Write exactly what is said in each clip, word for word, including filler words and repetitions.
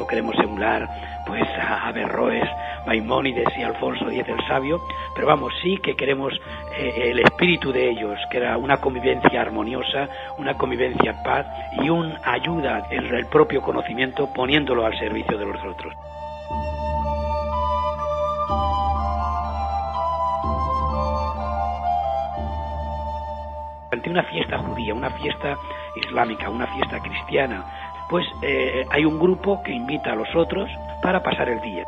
queremos emular pues a Averroes, Maimónides y Alfonso X el Sabio, pero vamos, sí que queremos eh, el espíritu de ellos, que era una convivencia armoniosa, una convivencia en paz y una ayuda en el propio conocimiento poniéndolo al servicio de los otros. Ante una fiesta judía, una fiesta islámica, una fiesta cristiana, pues eh, hay un grupo que invita a los otros para pasar el día.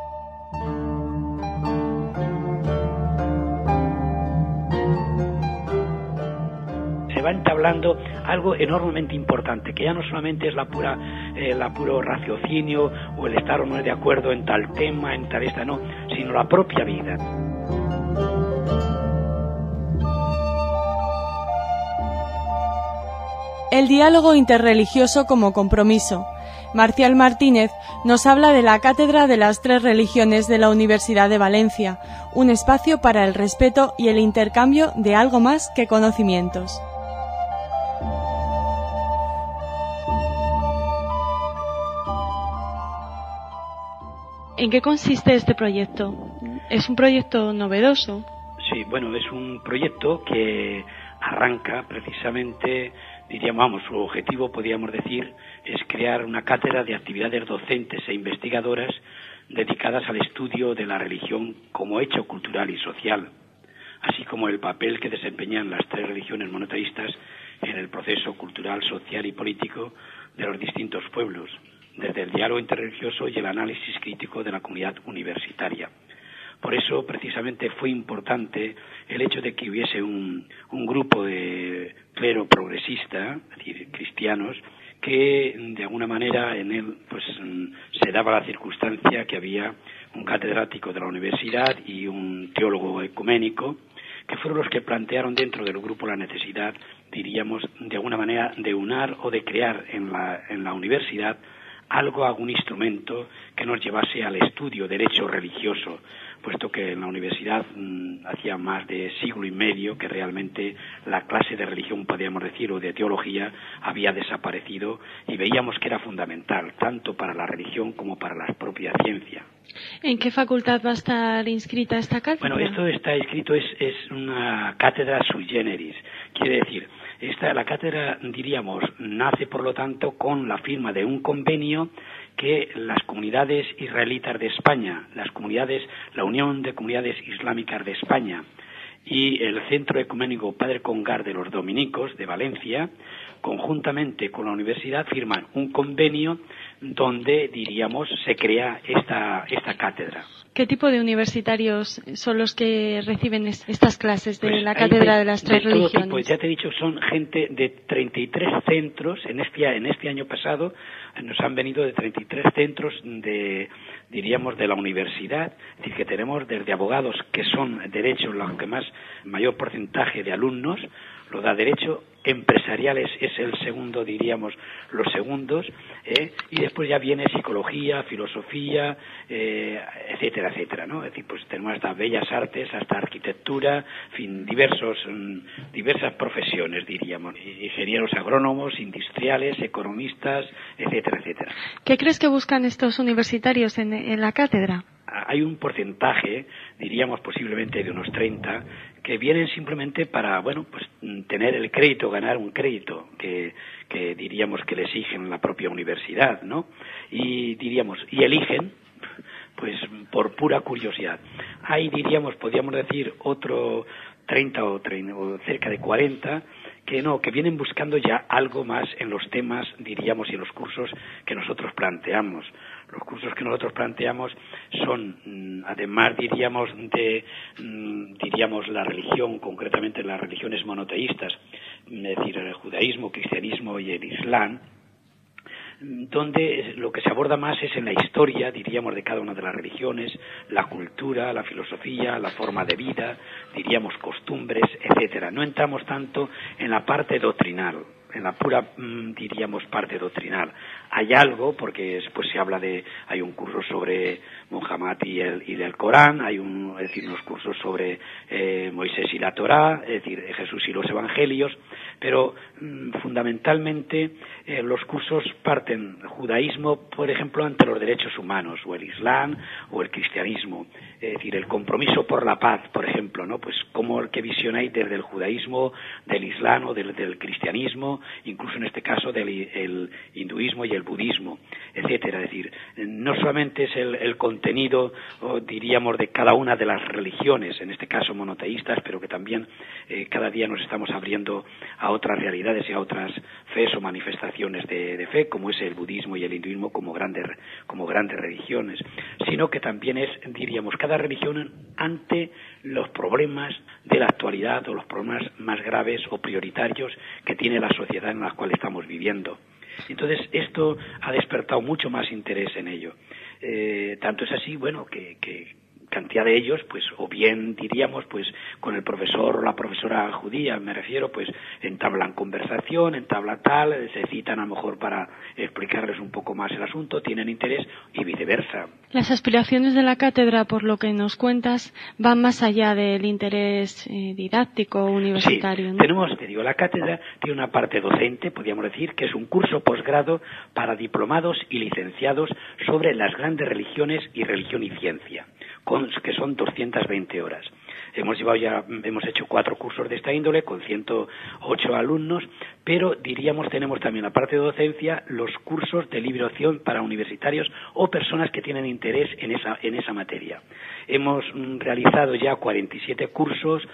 Se va entablando algo enormemente importante, que ya no solamente es la pura, eh, la puro raciocinio o el estar o no de acuerdo en tal tema, en tal esta, no, sino la propia vida. El diálogo interreligioso como compromiso. Marcial Martínez nos habla de la Cátedra de las Tres Religiones de la Universidad de Valencia, un espacio para el respeto y el intercambio de algo más que conocimientos. ¿En qué consiste este proyecto? ¿Es un proyecto novedoso? Sí, bueno, es un proyecto que arranca precisamente, diríamos, vamos, su objetivo, podríamos decir, es crear una cátedra de actividades docentes e investigadoras dedicadas al estudio de la religión como hecho cultural y social, así como el papel que desempeñan las tres religiones monoteístas en el proceso cultural, social y político de los distintos pueblos, desde el diálogo interreligioso y el análisis crítico de la comunidad universitaria. Por eso, precisamente, fue importante el hecho de que hubiese un, un grupo de clero progresista, es decir, cristianos, que de alguna manera en él pues se daba la circunstancia que había un catedrático de la universidad y un teólogo ecuménico, que fueron los que plantearon dentro del grupo la necesidad, diríamos, de alguna manera de unar o de crear en la, en la universidad algo, algún instrumento que nos llevase al estudio derecho religioso, puesto que en la universidad mmm, hacía más de siglo y medio que realmente la clase de religión, podríamos decir, o de teología había desaparecido, y veíamos que era fundamental, tanto para la religión como para la propia ciencia. ¿En qué facultad va a estar inscrita esta cátedra? Bueno, esto está inscrito, es, es una cátedra sui generis, quiere decir, esta, la cátedra, diríamos, nace por lo tanto con la firma de un convenio que las comunidades israelitas de España, las comunidades, la Unión de Comunidades Islámicas de España y el Centro Ecuménico Padre Congar de los Dominicos de Valencia, conjuntamente con la universidad, firman un convenio donde, diríamos, se crea esta, esta cátedra. ¿Qué tipo de universitarios son los que reciben estas clases de pues la Cátedra de, de las Tres de todo Religiones? Tipo, ya te he dicho, son gente de treinta y tres centros. En este, en este año pasado nos han venido de treinta y tres centros de, diríamos, de la universidad. Es decir, que tenemos desde abogados, que son derechos, lo que más mayor porcentaje de alumnos lo da derecho, empresariales es el segundo, diríamos, los segundos, ¿eh? Y después ya viene psicología, filosofía, eh, etcétera, etcétera, ¿no? Es decir, pues tenemos hasta bellas artes, hasta arquitectura, en fin, diversos, diversas profesiones, diríamos, ingenieros agrónomos, industriales, economistas, etcétera, etcétera. ¿Qué crees que buscan estos universitarios en, en la cátedra? Hay un porcentaje, diríamos posiblemente de unos treinta, que vienen simplemente para, bueno, pues tener el crédito, ganar un crédito que, que diríamos que le exigen la propia universidad, ¿no? Y diríamos, y eligen, pues por pura curiosidad. Hay, diríamos, podríamos decir, otro treinta o, treinta, o cerca de cuarenta, que no, que vienen buscando ya algo más en los temas, diríamos, y en los cursos que nosotros planteamos. Los cursos que nosotros planteamos son, además, diríamos, de, diríamos, la religión, concretamente las religiones monoteístas, es decir, el judaísmo, cristianismo y el islam, donde lo que se aborda más es en la historia, diríamos, de cada una de las religiones, la cultura, la filosofía, la forma de vida, diríamos, costumbres, etcétera. No entramos tanto en la parte doctrinal, en la pura, diríamos, parte doctrinal. Hay algo, porque después se habla de, hay un curso sobre Muhammad y el, y el Corán, hay un, es decir, unos cursos sobre eh, Moisés y la Torá, es decir, Jesús y los Evangelios, pero mm, fundamentalmente eh, los cursos parten judaísmo, por ejemplo, ante los derechos humanos, o el islam o el cristianismo, es decir, el compromiso por la paz, por ejemplo, ¿no? Pues cómo, qué visión hay desde el judaísmo, del islam o del, del cristianismo, incluso en este caso del el hinduismo y el budismo, etcétera. Es decir, no solamente es el, el contenido, o diríamos, de cada una de las religiones, en este caso monoteístas, pero que también eh, cada día nos estamos abriendo a otras realidades y a otras fes o manifestaciones de, de fe, como es el budismo y el hinduismo como grandes, como grandes religiones, sino que también es, diríamos, cada religión ante los problemas de la actualidad o los problemas más graves o prioritarios que tiene la sociedad en la cual estamos viviendo. Entonces, esto ha despertado mucho más interés en ello. Eh, tanto es así, bueno, que, que cantidad de ellos, pues, o bien diríamos, pues, con el profesor o la profesora judía, me refiero, pues, entablan conversación, entablan tal, se citan a lo mejor para explicarles un poco más el asunto, tienen interés y viceversa. Las aspiraciones de la cátedra, por lo que nos cuentas, van más allá del interés eh, didáctico universitario, sí, ¿no? Tenemos, te digo, la cátedra tiene una parte docente, podríamos decir, que es un curso posgrado para diplomados y licenciados sobre las grandes religiones y religión y ciencia, con, que son doscientas veinte horas. Hemos llevado ya, hemos hecho cuatro cursos de esta índole con ciento ocho alumnos, pero diríamos tenemos también la parte de docencia, los cursos de libre opción para universitarios o personas que tienen interés en esa en esa materia. Hemos mm, realizado ya cuarenta y siete cursos,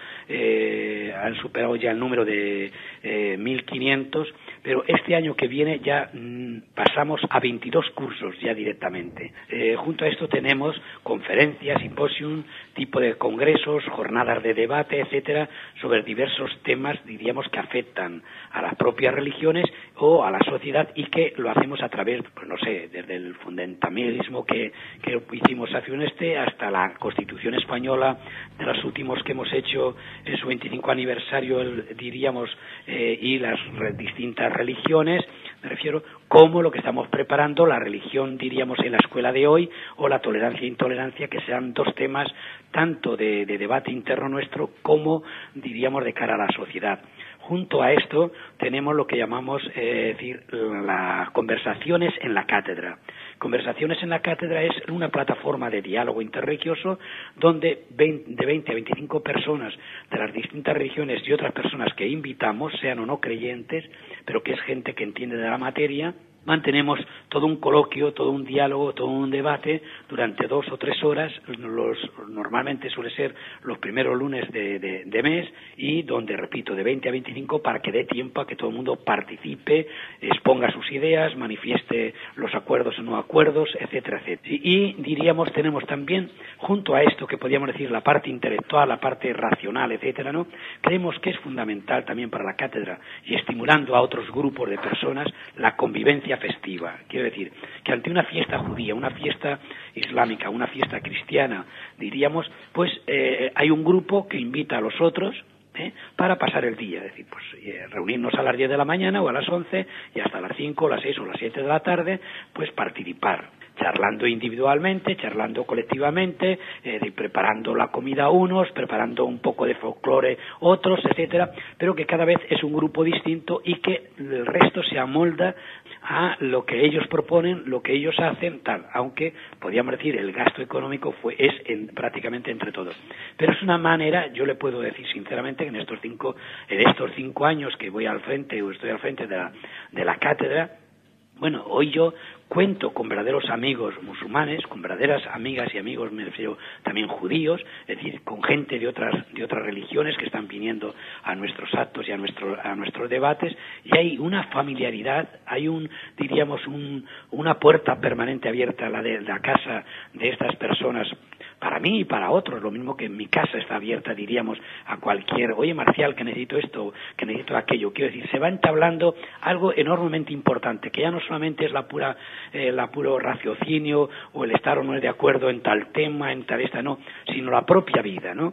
eh, han superado ya el número de eh, mil quinientos, pero este año que viene ya mm, pasamos a veintidós cursos ya directamente. Eh, junto a esto tenemos conferencias, simposium, tipo de congresos, jornadas de debate, etcétera, sobre diversos temas, diríamos, que afectan a las propias religiones o a la sociedad, y que lo hacemos a través, pues no sé, desde el fundamentalismo que, que hicimos hace un este hasta la Constitución española, de los últimos que hemos hecho en su veinticinco aniversario, el, diríamos, eh, y las re, distintas religiones, me refiero, como lo que estamos preparando, la religión, diríamos, en la escuela de hoy, o la tolerancia e intolerancia, que sean dos temas tanto de, de debate interno nuestro como, diríamos, de cara a la sociedad. Junto a esto tenemos lo que llamamos, eh, decir, las conversaciones en la cátedra. Conversaciones en la cátedra es una plataforma de diálogo interreligioso donde de veinte a veinticinco personas de las distintas religiones y otras personas que invitamos, sean o no creyentes, pero que es gente que entiende de la materia, mantenemos todo un coloquio, todo un diálogo, todo un debate durante dos o tres horas, los, normalmente suele ser los primeros lunes de, de, de mes, y donde, repito, de veinte a veinticinco, para que dé tiempo a que todo el mundo participe, exponga sus ideas, manifieste los acuerdos o no acuerdos, etcétera, etcétera. Y, y diríamos, tenemos también, junto a esto que podríamos decir la parte intelectual, la parte racional, etcétera, ¿no? Creemos que es fundamental también para la cátedra, y estimulando a otros grupos de personas, la convivencia festiva. Quiero decir, que ante una fiesta judía, una fiesta islámica, una fiesta cristiana, diríamos, pues eh, hay un grupo que invita a los otros ¿eh? para pasar el día, es decir, pues eh, reunirnos a las diez de la mañana o a las once y hasta las cinco, o las seis o las siete de la tarde, pues participar, charlando individualmente, charlando colectivamente, eh, preparando la comida unos, preparando un poco de folclore otros, etcétera, pero que cada vez es un grupo distinto y que el resto se amolda a lo que ellos proponen, lo que ellos hacen, tal, aunque podríamos decir el gasto económico fue es en, prácticamente entre todos. Pero es una manera, yo le puedo decir sinceramente que en estos cinco, en estos cinco años que voy al frente o estoy al frente de la, de la cátedra, bueno, hoy yo cuento con verdaderos amigos musulmanes, con verdaderas amigas y amigos, me refiero también judíos, es decir, con gente de otras de otras religiones que están viniendo a nuestros actos y a nuestros a nuestros debates, y hay una familiaridad, hay un, diríamos, un, una puerta permanente abierta a la de la casa de estas personas, para mí y para otros, lo mismo que en mi casa está abierta, diríamos, a cualquier, oye Marcial, que necesito esto, que necesito aquello. Quiero decir, se va entablando algo enormemente importante, que ya no solamente es la pura, eh, la puro raciocinio o el estar o no de acuerdo en tal tema, en tal esta, no, sino la propia vida, ¿no?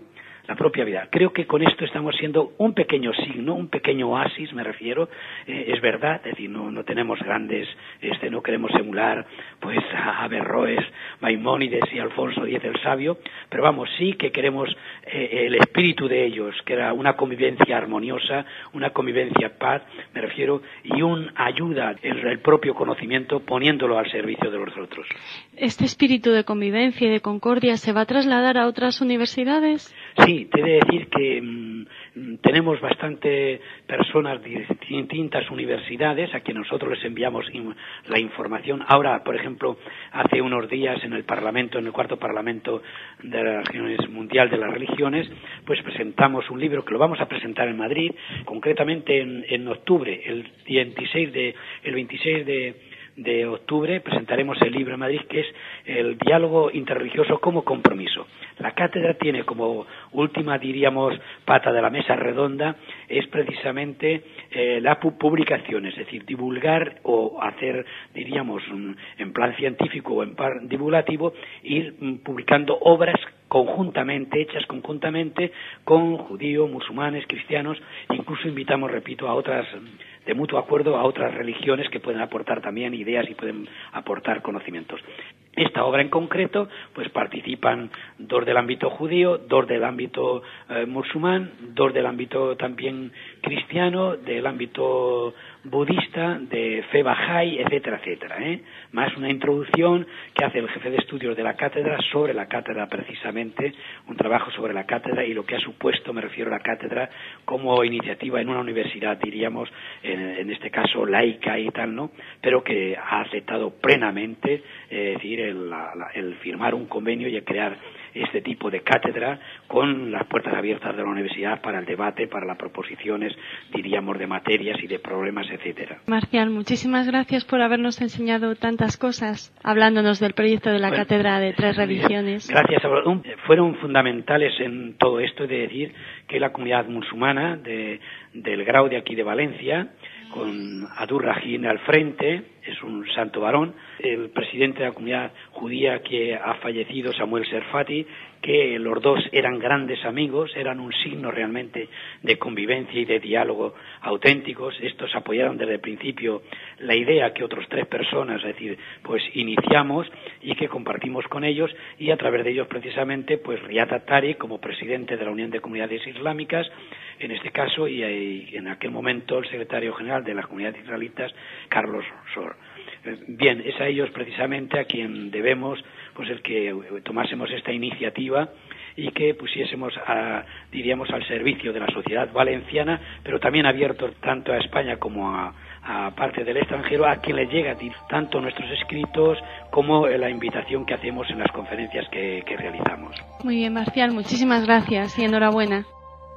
la propia vida. Creo que con esto estamos siendo un pequeño signo, un pequeño oasis, me refiero, eh, es verdad, es decir, no, no tenemos grandes, este, no queremos emular pues a Averroes, Maimónides y Alfonso X el Sabio, pero vamos, sí que queremos eh, el espíritu de ellos, que era una convivencia armoniosa, una convivencia paz, me refiero, y una ayuda en el propio conocimiento poniéndolo al servicio de los otros. ¿Este espíritu de convivencia y de concordia se va a trasladar a otras universidades? Sí, te he de decir que mmm, tenemos bastante personas de distintas universidades a quienes nosotros les enviamos in, la información. Ahora, por ejemplo, hace unos días en el Parlamento, en el cuarto Parlamento de las Religiones Mundial de las Religiones, pues presentamos un libro que lo vamos a presentar en Madrid, concretamente en, en octubre, el veintiséis de, el veintiséis de de octubre presentaremos el libro en Madrid, que es el diálogo interreligioso como compromiso. La cátedra tiene como última, diríamos, pata de la mesa redonda, es precisamente eh, la pu- publicación, es decir, divulgar o hacer, diríamos, en plan científico o en plan divulgativo, ir mm, publicando obras conjuntamente, hechas conjuntamente con judíos, musulmanes, cristianos, incluso invitamos, repito, a otras, de mutuo acuerdo, a otras religiones que pueden aportar también ideas y pueden aportar conocimientos. Esta obra en concreto, pues participan dos del ámbito judío, dos del ámbito eh, musulmán, dos del ámbito también cristiano, del ámbito budista, de fe Bahá'í, etcétera, etcétera, ¿eh? Más una introducción que hace el jefe de estudios de la cátedra sobre la cátedra precisamente, un trabajo sobre la cátedra y lo que ha supuesto, me refiero a la cátedra, como iniciativa en una universidad, diríamos, en, en este caso laica y tal, ¿no? Pero que ha aceptado plenamente, eh, es decir, el, la, la, el firmar un convenio y el crear este tipo de cátedra con las puertas abiertas de la universidad para el debate, para las proposiciones, diríamos, de materias y de problemas, etcétera. Marcial, muchísimas gracias por habernos enseñado tantas cosas, hablándonos del proyecto de la bueno, Cátedra de Tres Religiones. Gracias. Fueron fundamentales en todo esto, de decir que la comunidad musulmana de, del Grau de aquí de Valencia, con Abdur-Rahim al frente, es un santo varón, el presidente de la comunidad judía que ha fallecido, Samuel Serfati, que los dos eran grandes amigos, eran un signo realmente de convivencia y de diálogo auténticos. Estos apoyaron desde el principio la idea que otros tres personas, es decir, pues iniciamos y que compartimos con ellos, y a través de ellos precisamente, pues Riyad Attari como presidente de la Unión de Comunidades Islámicas, en este caso, y, y en aquel momento el secretario general de las comunidades israelitas, Carlos Sor. Bien, es a ellos precisamente a quien debemos pues el que tomásemos esta iniciativa y que pusiésemos, a, diríamos, al servicio de la sociedad valenciana, pero también abierto tanto a España como a, a parte del extranjero, a quien le llega tanto nuestros escritos como la invitación que hacemos en las conferencias que, que realizamos. Muy bien, Marcial, muchísimas gracias y enhorabuena.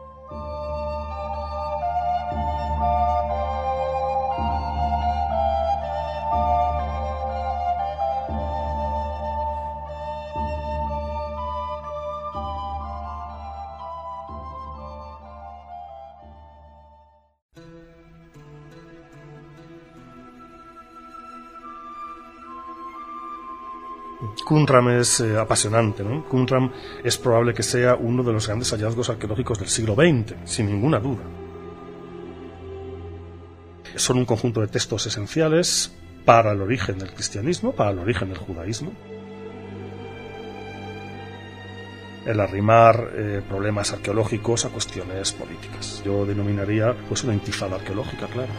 Qumran es eh, apasionante, ¿no? Qumran es probable que sea uno de los grandes hallazgos arqueológicos del siglo veinte, sin ninguna duda. Son un conjunto de textos esenciales para el origen del cristianismo, para el origen del judaísmo. El arrimar eh, problemas arqueológicos a cuestiones políticas. Yo denominaría pues una intifada arqueológica, claro.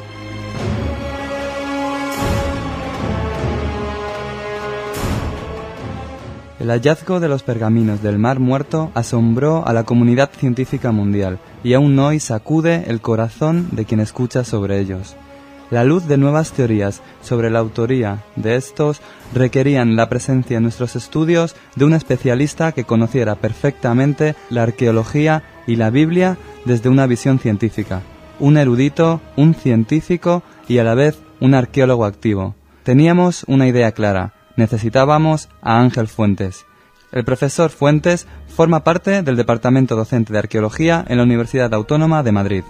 El hallazgo de los pergaminos del Mar Muerto asombró a la comunidad científica mundial y aún hoy sacude el corazón de quien escucha sobre ellos. La luz de nuevas teorías sobre la autoría de estos requerían la presencia en nuestros estudios de un especialista que conociera perfectamente la arqueología y la Biblia desde una visión científica. Un erudito, un científico y a la vez un arqueólogo activo. Teníamos una idea clara. Necesitábamos a Ángel Fuentes. El profesor Fuentes forma parte del Departamento Docente de Arqueología en la Universidad Autónoma de Madrid.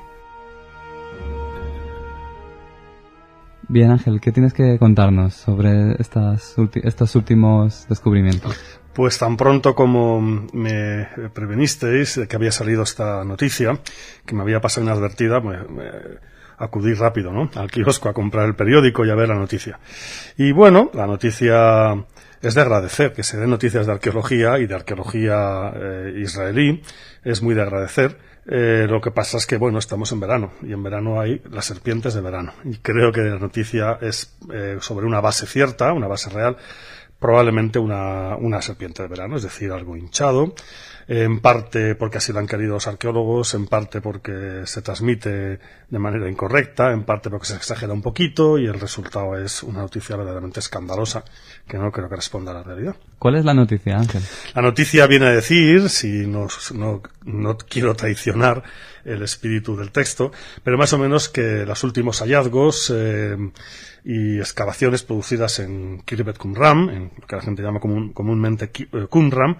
Bien, Ángel, ¿qué tienes que contarnos sobre estas ulti- estos últimos descubrimientos? Pues tan pronto como me prevenisteis de que había salido esta noticia, que me había pasado inadvertida, me, me acudí rápido, ¿no?, al kiosco a comprar el periódico y a ver la noticia. Y bueno, la noticia es de agradecer, que se den noticias de arqueología y de arqueología eh, israelí, es muy de agradecer. Eh, lo que pasa es que, bueno, estamos en verano, y en verano hay las serpientes de verano. Y creo que la noticia es eh, sobre una base cierta, una base real, probablemente una, una serpiente de verano, es decir, algo hinchado, en parte porque así lo han querido los arqueólogos, en parte porque se transmite de manera incorrecta, en parte porque se exagera un poquito, y el resultado es una noticia verdaderamente escandalosa que no creo que responda a la realidad. ¿Cuál es la noticia, Ángel? La noticia viene a decir, si no, no, no quiero traicionar el espíritu del texto, pero más o menos que los últimos hallazgos eh, y excavaciones producidas en Khirbet Qumran, en lo que la gente llama común, comúnmente Qumran,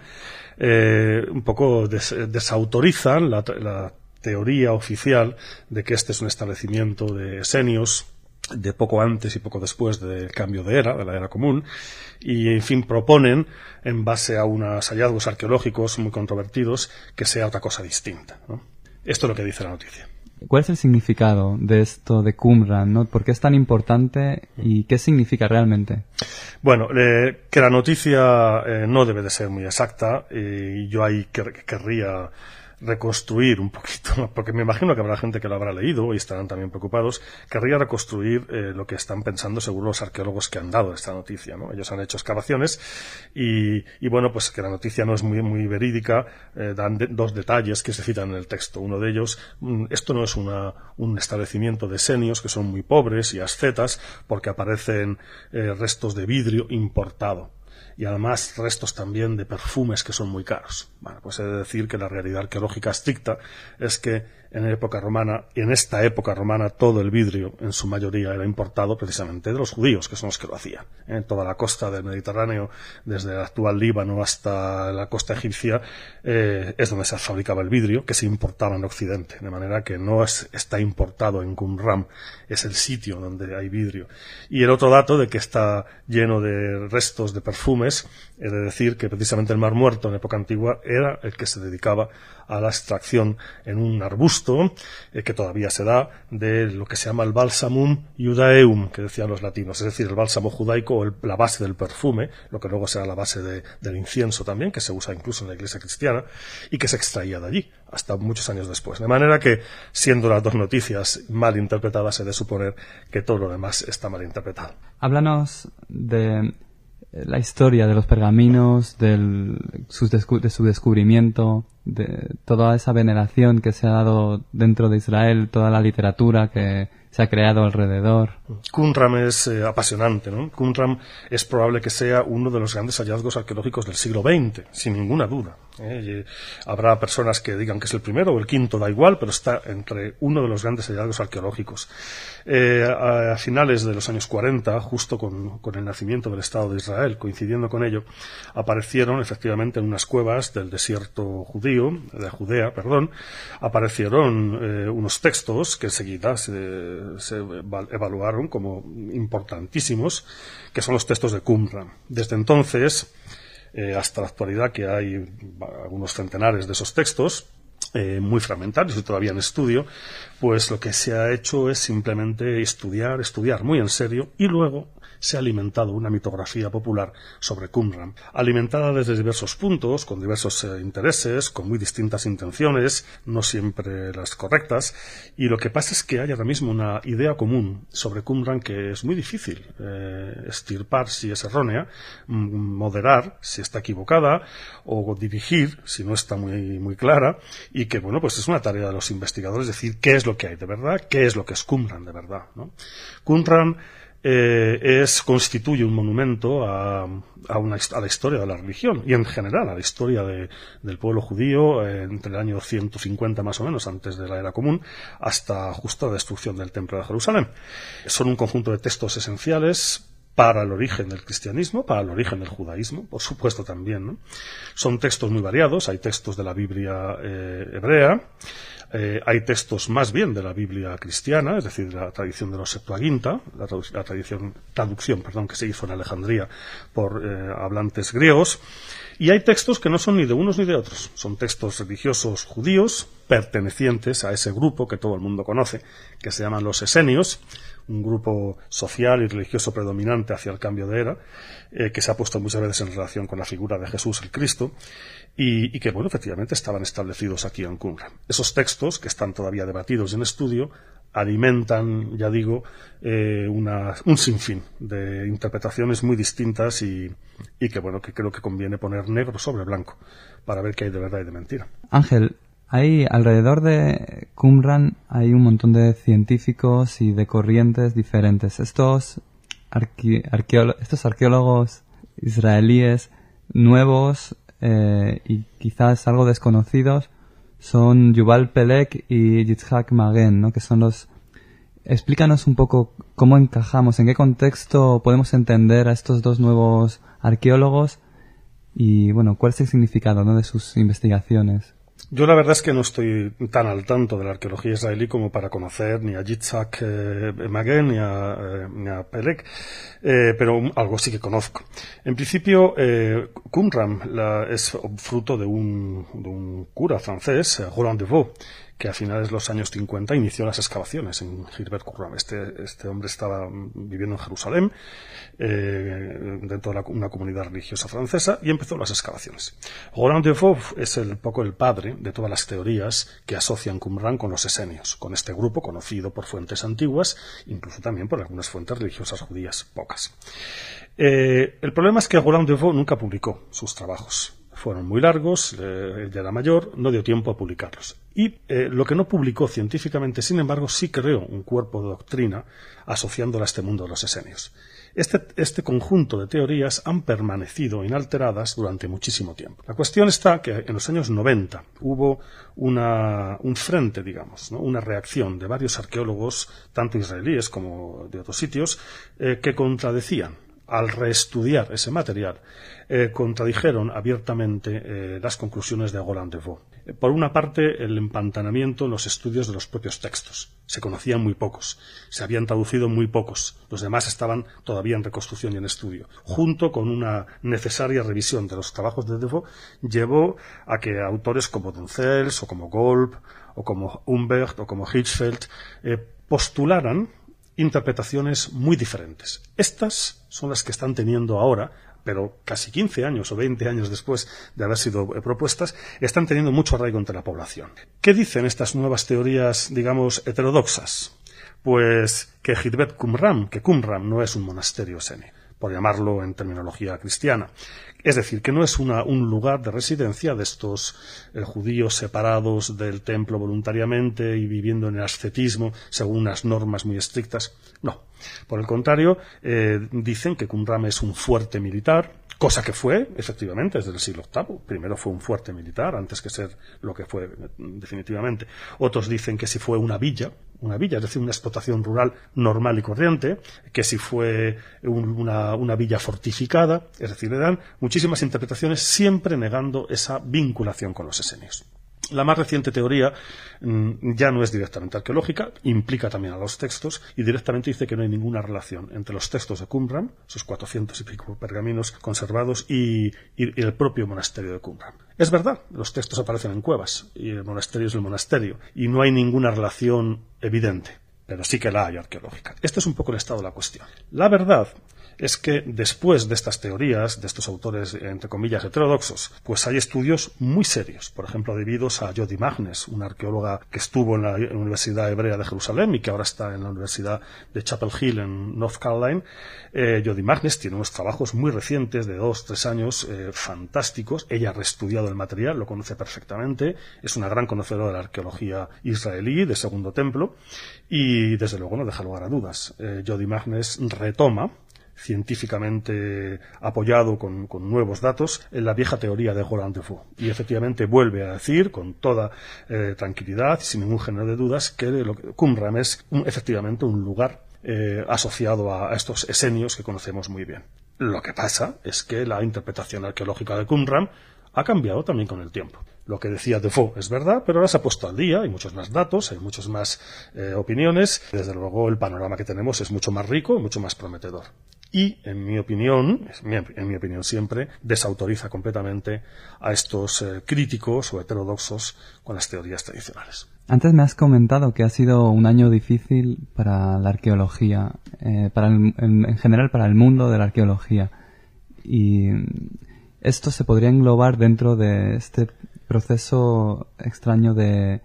eh, un poco des, desautorizan la, la teoría oficial de que este es un establecimiento de esenios de poco antes y poco después del cambio de era, de la era común, y en fin proponen, en base a unos hallazgos arqueológicos muy controvertidos, que sea otra cosa distinta, ¿no? Esto es lo que dice la noticia. ¿Cuál es el significado de esto de Qumran, ¿no? ¿Por qué es tan importante y qué significa realmente? Bueno, eh, que la noticia eh, no debe de ser muy exacta, y yo ahí quer- querría reconstruir un poquito, porque me imagino que habrá gente que lo habrá leído y estarán también preocupados. Querría reconstruir eh, lo que están pensando seguro los arqueólogos que han dado esta noticia, ¿no? Ellos han hecho excavaciones y, y bueno, pues que la noticia no es muy muy verídica. Eh, dan de, dos detalles que se citan en el texto. Uno de ellos, mm, esto no es una, un establecimiento de esenios que son muy pobres y ascetas, porque aparecen eh, restos de vidrio importado. Y además restos también de perfumes que son muy caros. Bueno, pues he de decir que la realidad arqueológica estricta es que en época romana, y en esta época romana, todo el vidrio, en su mayoría, era importado precisamente de los judíos, que son los que lo hacían. En toda la costa del Mediterráneo, desde el actual Líbano hasta la costa egipcia, eh, es donde se fabricaba el vidrio, que se importaba en Occidente. De manera que no es, está importado en Qumran, es el sitio donde hay vidrio. Y el otro dato de que está lleno de restos de perfumes, he de decir que precisamente el Mar Muerto en época antigua era el que se dedicaba a la extracción en un arbusto eh, que todavía se da de lo que se llama el balsamum iudaeum, que decían los latinos, es decir, el bálsamo judaico o el, la base del perfume, lo que luego será la base de, del incienso también, que se usa incluso en la iglesia cristiana y que se extraía de allí hasta muchos años después. De manera que, siendo las dos noticias mal interpretadas, he de suponer que todo lo demás está mal interpretado. Háblanos de la historia de los pergaminos, del, sus descu- de su descubrimiento, de toda esa veneración que se ha dado dentro de Israel, toda la literatura que se ha creado alrededor. Qumran es eh, apasionante, ¿no? Qumran es probable que sea uno de los grandes hallazgos arqueológicos del siglo veinte, sin ninguna duda. ¿eh? Habrá personas que digan que es el primero o el quinto, da igual, pero está entre uno de los grandes hallazgos arqueológicos. Eh, a, a finales de los años cuarenta, justo con, con el nacimiento del Estado de Israel, coincidiendo con ello, aparecieron efectivamente en unas cuevas del desierto judío, de Judea, perdón, aparecieron eh, unos textos que enseguida se se evaluaron como importantísimos, que son los textos de Qumran. Desde entonces, eh, hasta la actualidad, que hay algunos centenares de esos textos, eh, muy fragmentarios y todavía en estudio, pues lo que se ha hecho es simplemente estudiar, estudiar muy en serio, y luego se ha alimentado una mitografía popular sobre Qumran, alimentada desde diversos puntos, con diversos eh, intereses, con muy distintas intenciones, no siempre las correctas, y lo que pasa es que hay ahora mismo una idea común sobre Qumran que es muy difícil eh, estirpar si es errónea, moderar si está equivocada, o dirigir si no está muy, muy clara, y que, bueno, pues es una tarea de los investigadores decir qué es lo que hay de verdad, qué es lo que es Qumran de verdad, ¿no? Qumran Eh, es, constituye un monumento a, a, una, a la historia de la religión y en general a la historia de, del pueblo judío eh, entre el año ciento cincuenta más o menos antes de la era común hasta justo la destrucción del templo de Jerusalén. Son un conjunto de textos esenciales para el origen del cristianismo, para el origen del judaísmo, por supuesto también, ¿no? Son textos muy variados, hay textos de la Biblia eh, hebrea, Eh, hay textos más bien de la Biblia cristiana, es decir, la tradición de los Septuaginta, la, la tradición, traducción perdón, que se hizo en Alejandría por eh, hablantes griegos, Y hay textos que no son ni de unos ni de otros. Son textos religiosos judíos pertenecientes a ese grupo que todo el mundo conoce, que se llaman los esenios, un grupo social y religioso predominante hacia el cambio de era, eh, que se ha puesto muchas veces en relación con la figura de Jesús el Cristo, y, y que, bueno, efectivamente estaban establecidos aquí en Qumran. Esos textos, que están todavía debatidos y en estudio, alimentan, ya digo, eh, una, un sinfín de interpretaciones muy distintas y, y que, bueno, que creo que conviene poner negro sobre blanco para ver qué hay de verdad y de mentira. Ángel, hay alrededor de Qumran hay un montón de científicos y de corrientes diferentes. Estos, arque, arqueolo, estos arqueólogos israelíes nuevos eh, y quizás algo desconocidos son Yuval Pelek y Yitzhak Magen, ¿no? Que son los... Explícanos un poco cómo encajamos, en qué contexto podemos entender a estos dos nuevos arqueólogos y, bueno, cuál es el significado, ¿no?, de sus investigaciones. Yo la verdad es que no estoy tan al tanto de la arqueología israelí como para conocer ni a Yitzhak eh, Magen ni a, eh, ni a Pelek, eh, pero algo sí que conozco. En principio, eh, Qumran la, es fruto de un, de un cura francés, Roland de Vaux, que a finales de los años cincuenta inició las excavaciones en Gilbert Qumran. Este, este hombre estaba viviendo en Jerusalén, eh, dentro de la, una comunidad religiosa francesa, y empezó las excavaciones. Roland de Vaux es el poco el padre de todas las teorías que asocian Qumran con los esenios, con este grupo conocido por fuentes antiguas, incluso también por algunas fuentes religiosas judías, pocas. Eh, el problema es que Roland de Vaux nunca publicó sus trabajos. Fueron muy largos, eh, él ya era mayor, no dio tiempo a publicarlos. Y eh, lo que no publicó científicamente, sin embargo, sí creó un cuerpo de doctrina asociándola a este mundo de los esenios. Este, este conjunto de teorías han permanecido inalteradas durante muchísimo tiempo. La cuestión está que en los años noventa hubo una, un frente, digamos, ¿no?, una reacción de varios arqueólogos, tanto israelíes como de otros sitios, eh, que contradecían. Al reestudiar ese material, eh, contradijeron abiertamente eh, las conclusiones de Roland de Vaux. Eh, por una parte, el empantanamiento en los estudios de los propios textos. Se conocían muy pocos, se habían traducido muy pocos, los demás estaban todavía en reconstrucción y en estudio. Junto con una necesaria revisión de los trabajos de de Vaux, llevó a que autores como Duncels, o como Golb, o como Humbert, o como Hirschfeld, eh, postularan interpretaciones muy diferentes. Estas son las que están teniendo ahora, pero casi quince años o veinte años después de haber sido eh, propuestas, están teniendo mucho arraigo entre la población. ¿Qué dicen estas nuevas teorías, digamos, heterodoxas? Pues que Gilbert Qumran, que Qumran no es un monasterio esenio, por llamarlo en terminología cristiana. Es decir, que no es una, un lugar de residencia de estos eh, judíos separados del templo voluntariamente y viviendo en el ascetismo según unas normas muy estrictas. No. Por el contrario, eh, dicen que Qumran es un fuerte militar, cosa que fue, efectivamente, desde el siglo octavo. Primero fue un fuerte militar, antes que ser lo que fue definitivamente. Otros dicen que si fue una villa, una villa, es decir, una explotación rural normal y corriente, que si fue un, una, una villa fortificada, es decir, le dan muchísimas interpretaciones, siempre negando esa vinculación con los esenios. La más reciente teoría mmm, ya no es directamente arqueológica, implica también a los textos y directamente dice que no hay ninguna relación entre los textos de Qumran, sus cuatrocientos y pico pergaminos conservados, y, y, y el propio monasterio de Qumran. Es verdad, los textos aparecen en cuevas y el monasterio es el monasterio y no hay ninguna relación evidente, pero sí que la hay arqueológica. Este es un poco el estado de la cuestión. La verdad es que después de estas teorías, de estos autores, entre comillas, heterodoxos, pues hay estudios muy serios, por ejemplo, debidos a Jody Magnes, una arqueóloga que estuvo en la Universidad Hebrea de Jerusalén y que ahora está en la Universidad de Chapel Hill en North Carolina. Eh, Jody Magnes tiene unos trabajos muy recientes, de dos, tres años, eh, fantásticos. Ella ha reestudiado el material, lo conoce perfectamente, es una gran conocedora de la arqueología israelí, de Segundo Templo, y desde luego no deja lugar a dudas. Eh, Jody Magnes retoma, científicamente apoyado con, con nuevos datos, en la vieja teoría de Roland de Vaux. Y efectivamente vuelve a decir, con toda eh, tranquilidad, sin ningún género de dudas, que, lo que Qumran es un, efectivamente un lugar eh, asociado a, a estos esenios que conocemos muy bien. Lo que pasa es que la interpretación arqueológica de Qumran ha cambiado también con el tiempo. Lo que decía de Vaux es verdad, pero ahora se ha puesto al día, hay muchos más datos, hay muchas más eh, opiniones. Desde luego el panorama que tenemos es mucho más rico y mucho más prometedor. y, en mi opinión, en mi opinión siempre, desautoriza completamente a estos eh, críticos o heterodoxos con las teorías tradicionales. Antes me has comentado que ha sido un año difícil para la arqueología, eh, para el, en, en general para el mundo de la arqueología. Y esto se podría englobar dentro de este proceso extraño de,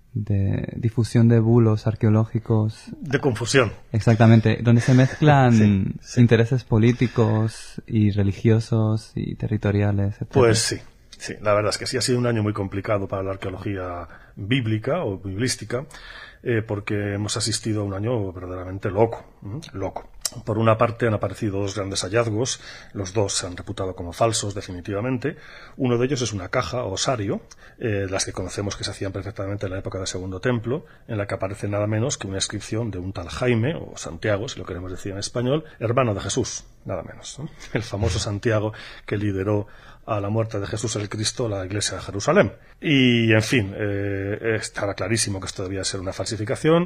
de difusión de bulos arqueológicos. De confusión. Exactamente, donde se mezclan sí, sí. intereses políticos y religiosos y territoriales, etcétera. Pues sí. Sí, la verdad es que sí ha sido un año muy complicado para la arqueología bíblica o biblística, eh, porque hemos asistido a un año verdaderamente loco, ¿eh? loco. Por una parte han aparecido dos grandes hallazgos, los dos se han reputado como falsos definitivamente. Uno de ellos es una caja o osario, eh, las que conocemos que se hacían perfectamente en la época del Segundo Templo, en la que aparece nada menos que una inscripción de un tal Jaime, o Santiago, si lo queremos decir en español, hermano de Jesús, nada menos, ¿no? El famoso Santiago que lideró a la muerte de Jesús el Cristo la iglesia de Jerusalén. Y, en fin, eh, estaba clarísimo que esto debía ser una falsificación.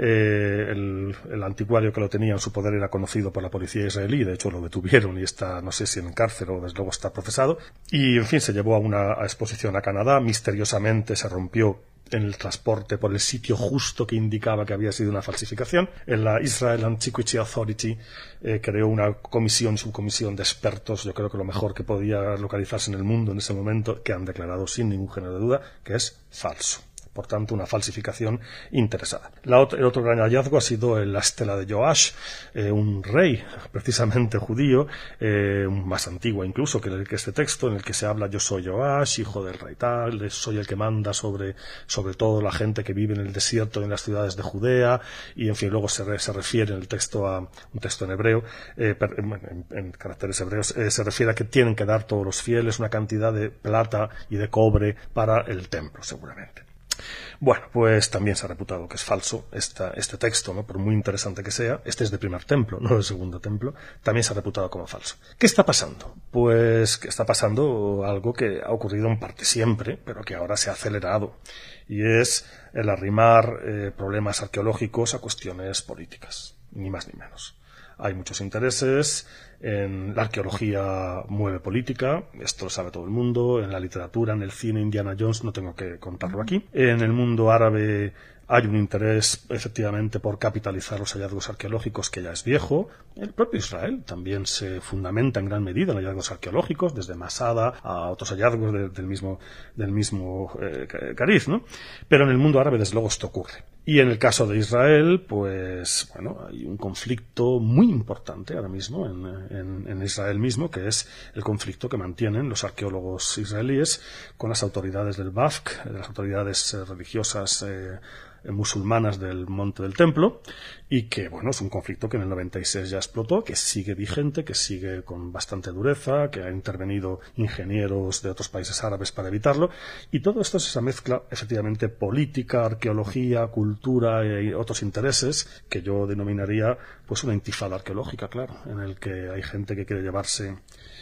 Eh, el, el anticuario que lo tenía en su poder era conocido por la policía israelí, de hecho lo detuvieron y está, no sé si en cárcel o desde luego está procesado. Y, en fin, se llevó a una a exposición a Canadá, misteriosamente se rompió en el transporte por el sitio justo que indicaba que había sido una falsificación. En la Israel Antiquity Authority eh, creó una comisión, subcomisión de expertos, yo creo que lo mejor que podía localizarse en el mundo en ese momento, que han declarado sin ningún género de duda que es falso. Por tanto, una falsificación interesada. La otra, el otro gran hallazgo ha sido la estela de Joash, eh, un rey precisamente judío, eh, más antiguo incluso que, el, que este texto, en el que se habla: yo soy Joash, hijo del rey tal, soy el que manda sobre, sobre todo la gente que vive en el desierto y en las ciudades de Judea, y en fin, luego se, re, se refiere en el texto a un texto en hebreo, eh, per, en, en caracteres hebreos, eh, se refiere a que tienen que dar todos los fieles una cantidad de plata y de cobre para el templo, seguramente. Bueno, pues también se ha reputado que es falso esta, este texto, ¿no? Por muy interesante que sea. Este es de primer templo, no del segundo templo. También se ha reputado como falso. ¿Qué está pasando? Pues que está pasando algo que ha ocurrido en parte siempre, pero que ahora se ha acelerado. Y es el arrimar eh, problemas arqueológicos a cuestiones políticas, ni más ni menos. Hay muchos intereses. En la arqueología mueve política, esto lo sabe todo el mundo. En la literatura, en el cine, Indiana Jones, no tengo que contarlo aquí. En el mundo árabe hay un interés, efectivamente, por capitalizar los hallazgos arqueológicos, que ya es viejo. El propio Israel también se fundamenta en gran medida en hallazgos arqueológicos, desde Masada a otros hallazgos de, del mismo, del mismo eh, cariz, ¿no? Pero en el mundo árabe, desde luego, esto ocurre. Y en el caso de Israel, pues, bueno, hay un conflicto muy importante ahora mismo en, en, en Israel mismo, que es el conflicto que mantienen los arqueólogos israelíes con las autoridades del B A F C, las autoridades eh, religiosas eh, musulmanas del Monte del Templo, y que, bueno, es un conflicto que en el noventa y seis ya explotó, que sigue vigente, que sigue con bastante dureza, que han intervenido ingenieros de otros países árabes para evitarlo, y todo esto es esa mezcla, efectivamente, política, arqueología, cultura y otros intereses, que yo denominaría, pues, una intifada arqueológica, claro, en el que hay gente que quiere llevarse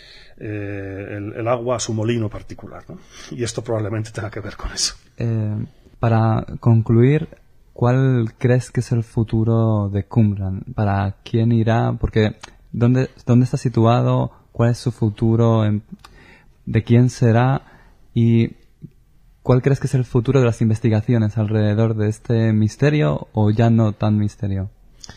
eh, el, el agua a su molino particular, ¿no? Y esto probablemente tenga que ver con eso. Eh... Para concluir, ¿cuál crees que es el futuro de Qumran? ¿Para quién irá? Porque ¿dónde, dónde está situado? ¿Cuál es su futuro? ¿De quién será? ¿Y cuál crees que es el futuro de las investigaciones alrededor de este misterio o ya no tan misterio?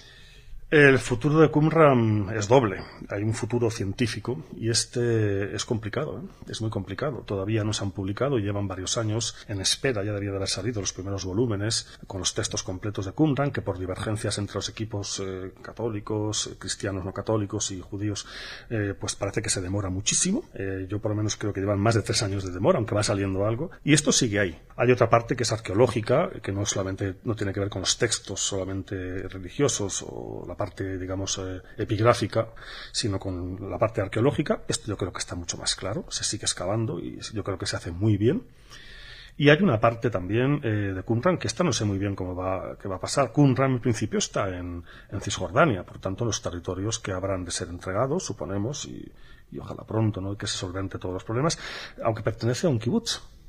El futuro de Qumran es doble. Hay un futuro científico y este es complicado, ¿eh? Es muy complicado. Todavía no se han publicado y llevan varios años en espera. Ya debía de haber salido los primeros volúmenes con los textos completos de Qumran, que por divergencias entre los equipos eh, católicos, eh, cristianos no católicos y judíos, eh, pues parece que se demora muchísimo. Eh, yo por lo menos creo que llevan más de tres años de demora, aunque va saliendo algo. Y esto sigue ahí. Hay otra parte que es arqueológica, que no solamente no tiene que ver con los textos solamente religiosos o la parte parte, digamos, eh, epigráfica, sino con la parte arqueológica. Esto yo creo que está mucho más claro, se sigue excavando y yo creo que se hace muy bien. Y hay una parte también eh, de Qumran, que esta no sé muy bien cómo va, qué va a pasar. Qumran, en principio, está en, en Cisjordania, por tanto, los territorios que habrán de ser entregados, suponemos, y, y ojalá pronto, ¿no?, que se solvente todos los problemas, aunque pertenece a un kibutz.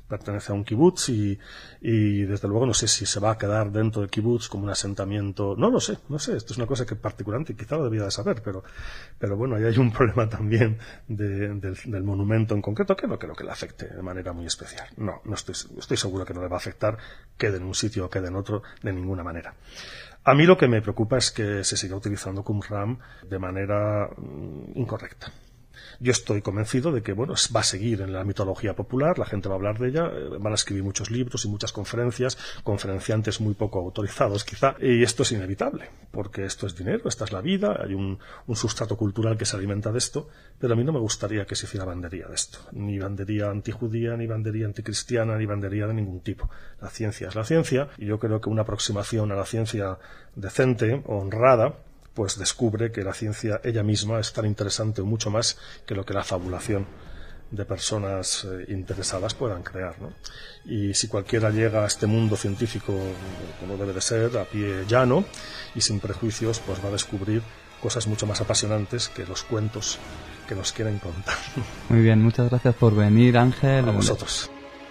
pertenece a un kibutz y, y desde luego no sé si se va a quedar dentro del kibutz como un asentamiento, no lo sé, no sé, esto es una cosa que particularmente quizá lo debía de saber, pero, pero bueno, ahí hay un problema también de, del, del monumento en concreto que no creo que le afecte de manera muy especial. No, no estoy, estoy seguro que no le va a afectar, quede en un sitio o quede en otro, de ninguna manera. A mí lo que me preocupa es que se siga utilizando Qumran de manera mm, incorrecta. Yo estoy convencido de que, bueno, va a seguir en la mitología popular, la gente va a hablar de ella, van a escribir muchos libros y muchas conferencias, conferenciantes muy poco autorizados quizá, y esto es inevitable, porque esto es dinero, esta es la vida, hay un, un sustrato cultural que se alimenta de esto, pero a mí no me gustaría que se hiciera bandería de esto, ni bandería antijudía, ni bandería anticristiana, ni bandería de ningún tipo. La ciencia es la ciencia, y yo creo que una aproximación a la ciencia decente, honrada, pues descubre que la ciencia ella misma es tan interesante o mucho más que lo que la fabulación de personas eh, interesadas puedan crear, ¿no? Y si cualquiera llega a este mundo científico como debe de ser, a pie llano y sin prejuicios, pues va a descubrir cosas mucho más apasionantes que los cuentos que nos quieren contar. Muy bien, muchas gracias por venir, Ángel. A vosotros.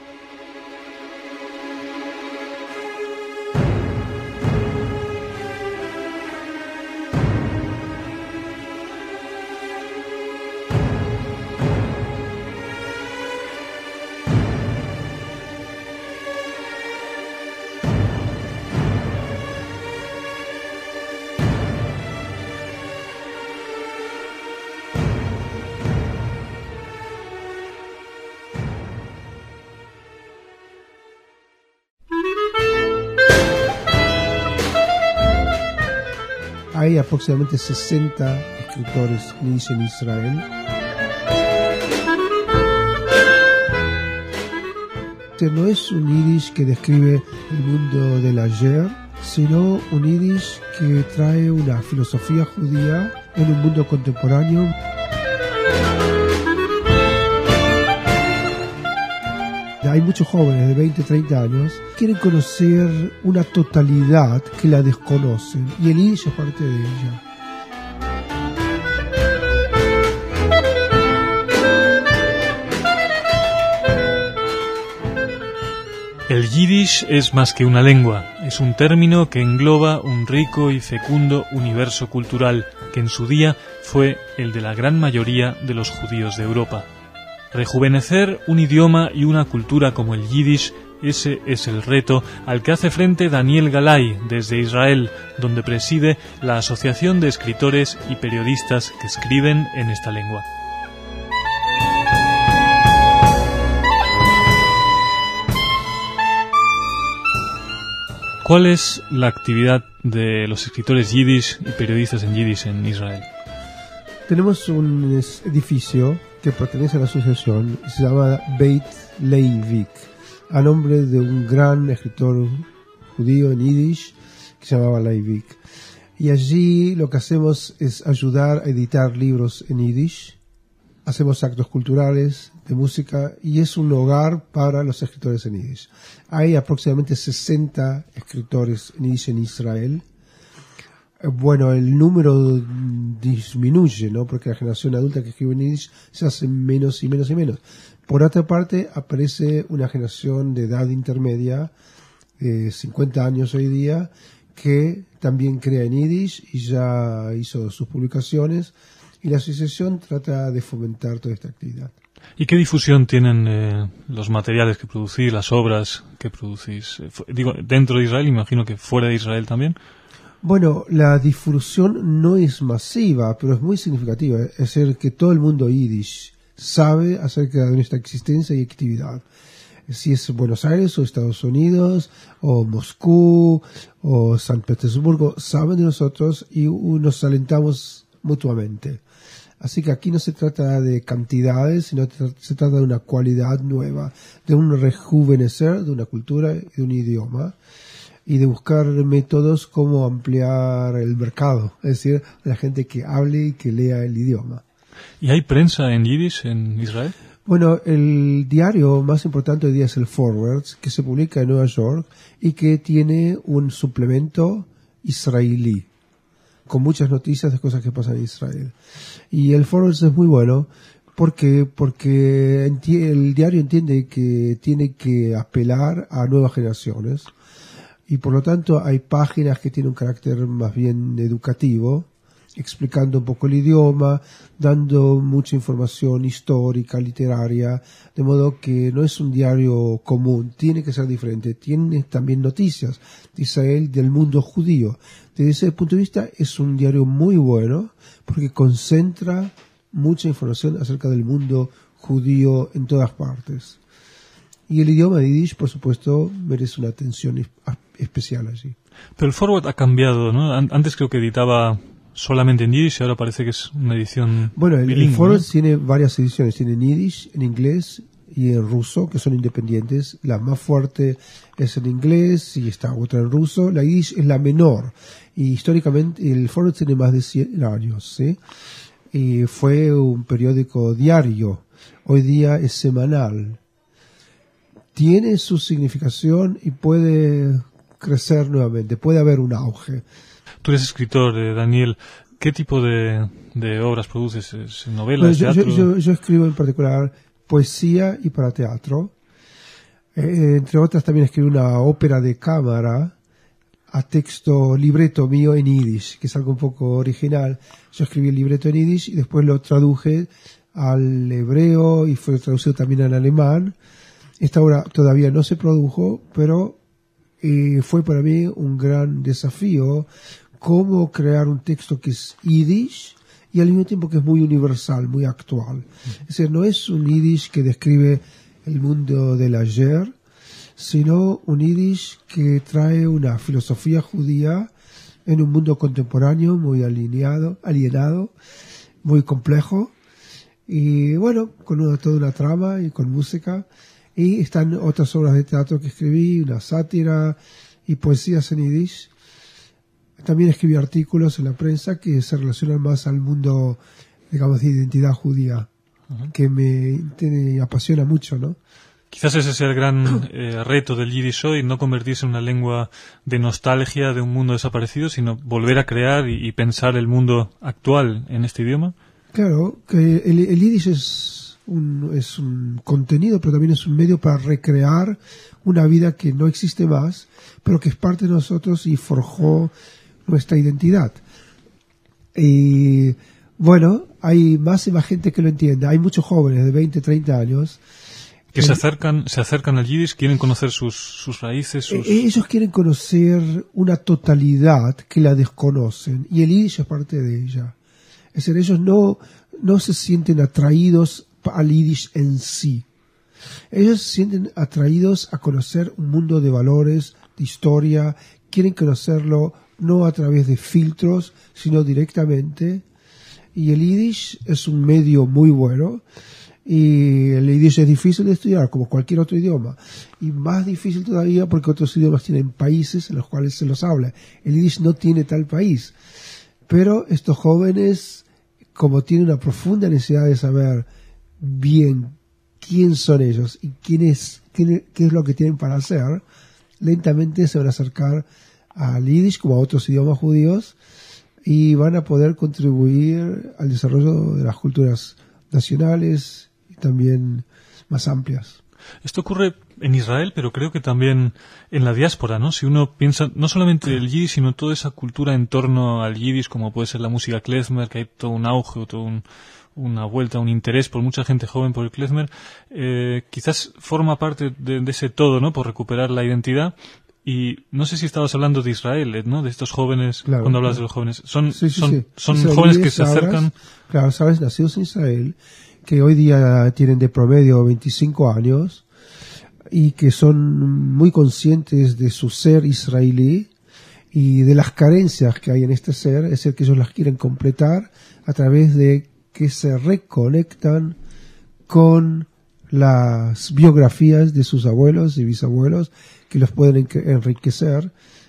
Hay aproximadamente sesenta escritores yiddish en Israel. Este no es un yiddish que describe el mundo del ayer, sino un yiddish que trae una filosofía judía en un mundo contemporáneo. Hay muchos jóvenes de veinte, treinta años que quieren conocer una totalidad que la desconocen, y el yiddish es parte de ella. El yiddish es más que una lengua, es un término que engloba un rico y fecundo universo cultural que en su día fue el de la gran mayoría de los judíos de Europa. Rejuvenecer un idioma y una cultura como el yiddish, ese es el reto al que hace frente Daniel Galay desde Israel, donde preside la Asociación de Escritores y Periodistas que escriben en esta lengua. ¿Cuál es la actividad de los escritores yiddish y periodistas en yiddish en Israel? Tenemos un edificio que pertenece a la asociación, se llama Beit Leivik, a nombre de un gran escritor judío en yiddish que se llamaba Leivik. Y allí lo que hacemos es ayudar a editar libros en yiddish, hacemos actos culturales, de música, y es un hogar para los escritores en yiddish. Hay aproximadamente sesenta escritores en yiddish en Israel. Bueno, el número disminuye, ¿no? Porque la generación adulta que escribe en yiddish se hace menos y menos y menos. Por otra parte, aparece una generación de edad intermedia, de cincuenta años hoy día, que también crea en yiddish y ya hizo sus publicaciones, y la asociación trata de fomentar toda esta actividad. ¿Y qué difusión tienen eh, los materiales que producís, las obras que producís? Eh, digo, dentro de Israel, imagino que fuera de Israel también. Bueno, la difusión no es masiva, pero es muy significativa. Es decir, que todo el mundo yiddish sabe acerca de nuestra existencia y actividad. Si es Buenos Aires o Estados Unidos o Moscú o San Petersburgo, saben de nosotros y nos alentamos mutuamente. Así que aquí no se trata de cantidades, sino se trata de una cualidad nueva, de un rejuvenecer de una cultura y de un idioma, y de buscar métodos como ampliar el mercado, es decir, la gente que hable y que lea el idioma. ¿Y hay prensa en yiddish en Israel? Bueno, el diario más importante hoy día es el Forwards, que se publica en Nueva York y que tiene un suplemento israelí, con muchas noticias de cosas que pasan en Israel. Y el Forwards es muy bueno ¿Por qué? Porque el diario entiende que tiene que apelar a nuevas generaciones y por lo tanto hay páginas que tienen un carácter más bien educativo, explicando un poco el idioma, dando mucha información histórica, literaria, de modo que no es un diario común, tiene que ser diferente. Tiene también noticias de Israel, del mundo judío. Desde ese punto de vista es un diario muy bueno porque concentra mucha información acerca del mundo judío en todas partes. Y el idioma de Yiddish, por supuesto, merece una atención especial allí. Pero el forward ha cambiado, ¿no? Antes creo que editaba solamente en Yiddish y ahora parece que es una edición Bueno, el, bilingüe, el forward, ¿no?, tiene varias ediciones. Tiene en Yiddish, en inglés y en ruso, que son independientes. La más fuerte es en inglés y está otra en ruso. La Yiddish es la menor. Y históricamente el forward tiene más de cien años, ¿sí? Y fue un periódico diario. Hoy día es semanal. Tiene su significación y puede crecer nuevamente, puede haber un auge. Tú eres escritor, eh, Daniel. ¿Qué tipo de, de obras produces? ¿Es novelas, bueno, yo, teatro? Yo, yo, yo escribo en particular poesía y para teatro. Eh, entre otras también escribí una ópera de cámara a texto, libreto mío en Yiddish, que es algo un poco original. Yo escribí el libreto en Yiddish y después lo traduje al hebreo y fue traducido también al alemán. Esta obra todavía no se produjo, pero eh, fue para mí un gran desafío cómo crear un texto que es Yiddish y al mismo tiempo que es muy universal, muy actual. Es decir, no es un Yiddish que describe el mundo del ayer, sino un Yiddish que trae una filosofía judía en un mundo contemporáneo muy alineado, alienado, muy complejo y bueno, con una, toda una trama y con música. Y están otras obras de teatro que escribí, una sátira y poesías en Yiddish. También escribí artículos en la prensa que se relacionan más al mundo, digamos, de identidad judía, uh-huh. que me, me apasiona mucho, ¿no? Quizás ese sea el gran eh, reto del Yiddish hoy, no convertirse en una lengua de nostalgia de un mundo desaparecido, sino volver a crear y, y pensar el mundo actual en este idioma. Claro, que el, el Yiddish es... Un, es un contenido, pero también es un medio para recrear una vida que no existe más, pero que es parte de nosotros y forjó nuestra identidad. Y bueno, hay más y más gente que lo entiende. Hay muchos jóvenes de veinte, treinta años que se acercan, se acercan al Yiddish, quieren conocer sus, sus raíces. Sus... Ellos quieren conocer una totalidad que la desconocen y el Yiddish es parte de ella. Es decir, ellos no, no se sienten atraídos al Yiddish en sí. Ellos se sienten atraídos a conocer un mundo de valores, de historia, quieren conocerlo no a través de filtros, sino directamente. Y el Yiddish es un medio muy bueno. Y el Yiddish es difícil de estudiar, como cualquier otro idioma. Y más difícil todavía porque otros idiomas tienen países en los cuales se los habla. El Yiddish no tiene tal país. Pero estos jóvenes, como tienen una profunda necesidad de saber bien quién son ellos y quién es, qué, qué es lo que tienen para hacer, lentamente se van a acercar al Yiddish como a otros idiomas judíos y van a poder contribuir al desarrollo de las culturas nacionales y también más amplias. Esto ocurre en Israel, pero creo que también en la diáspora, ¿no? Si uno piensa no solamente el Yiddish, sino toda esa cultura en torno al Yiddish, como puede ser la música klezmer, que hay todo un auge, todo un una vuelta, un interés por mucha gente joven por el klezmer, eh, quizás forma parte de, de ese todo, ¿no? Por recuperar la identidad. Y no sé si estabas hablando de Israel, ¿no? De estos jóvenes, claro, cuando hablas claro. de los jóvenes. Son, sí, sí, son, sí. son jóvenes que se acercan. Claro, sabes, nacidos en Israel, que hoy día tienen de promedio veinticinco años y que son muy conscientes de su ser israelí y de las carencias que hay en este ser, es decir, que ellos las quieren completar a través de que se reconectan con las biografías de sus abuelos y bisabuelos que los pueden enriquecer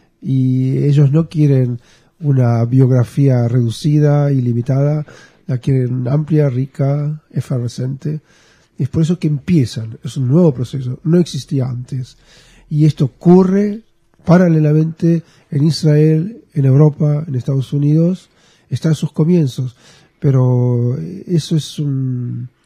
y ellos no quieren una biografía reducida y limitada, la quieren amplia, rica, efervescente. Y es por eso que empiezan, es un nuevo proceso, no existía antes. Y esto ocurre paralelamente en Israel, en Europa, en Estados Unidos, está en sus comienzos. Pero eso es un,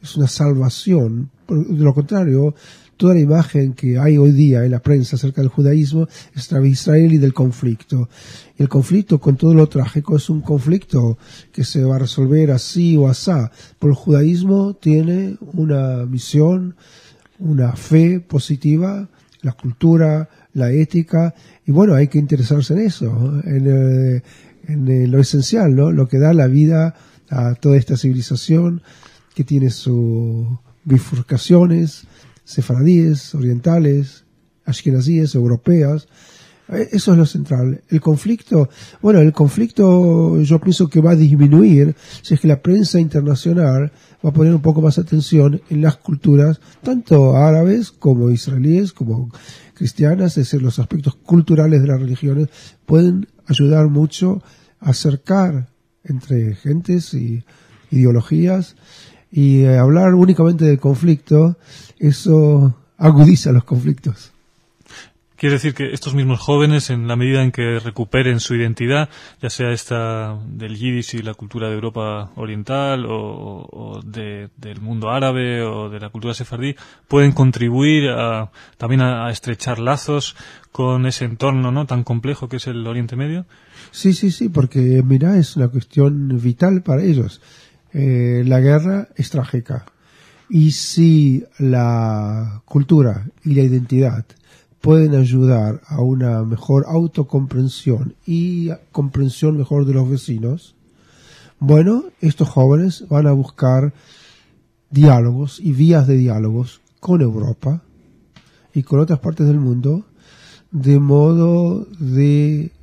es una salvación. De lo contrario, toda la imagen que hay hoy día en la prensa acerca del judaísmo es de Israel y del conflicto. Y el conflicto, con todo lo trágico, es un conflicto que se va a resolver así o asá. Pero el judaísmo tiene una misión, una fe positiva, la cultura, la ética, y bueno, hay que interesarse en eso, en, eh, en eh, lo esencial, ¿no? Lo que da la vida a toda esta civilización que tiene sus bifurcaciones, sefaradíes, orientales, ashkenazíes, europeas. Eso es lo central. El conflicto, bueno, el conflicto yo pienso que va a disminuir si es que la prensa internacional va a poner un poco más atención en las culturas, tanto árabes como israelíes, como cristianas, es decir, los aspectos culturales de las religiones pueden ayudar mucho a acercar entre gentes y ideologías, y eh, hablar únicamente del conflicto, eso agudiza los conflictos. Quiere decir que estos mismos jóvenes, en la medida en que recuperen su identidad, ya sea esta del yiddish y la cultura de Europa oriental, o, o de, del mundo árabe, o de la cultura sefardí, pueden contribuir a, también a, a estrechar lazos con ese entorno, ¿no?, tan complejo que es el Oriente Medio. Sí, sí, sí, porque mira, es una cuestión vital para ellos. Eh, la guerra es trágica. Y si la cultura y la identidad pueden ayudar a una mejor autocomprensión y comprensión mejor de los vecinos, bueno, estos jóvenes van a buscar diálogos y vías de diálogos con Europa y con otras partes del mundo, de modo de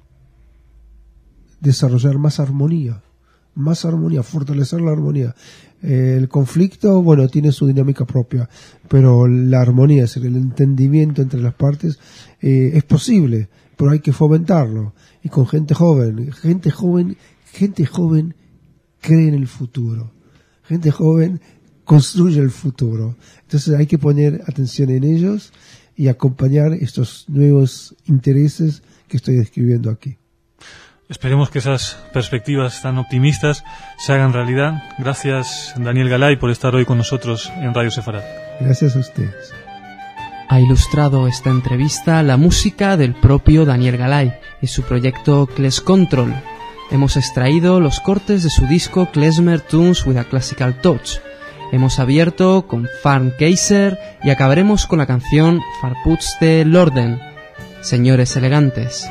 desarrollar más armonía, más armonía, fortalecer la armonía. El conflicto, bueno, tiene su dinámica propia, pero la armonía, es decir, el entendimiento entre las partes, eh, es posible, pero hay que fomentarlo. Y con gente joven, gente joven, gente joven cree en el futuro. Gente joven construye el futuro. Entonces hay que poner atención en ellos y acompañar estos nuevos intereses que estoy describiendo aquí. Esperemos que esas perspectivas tan optimistas se hagan realidad. Gracias, Daniel Galay, por estar hoy con nosotros en Radio Sefarad. Gracias a ustedes. Ha ilustrado esta entrevista la música del propio Daniel Galay y su proyecto Klez Control. Hemos extraído los cortes de su disco Klezmer Tunes with a Classical Touch. Hemos abierto con Farn Kaiser y acabaremos con la canción Farputste Lorden, Señores Elegantes.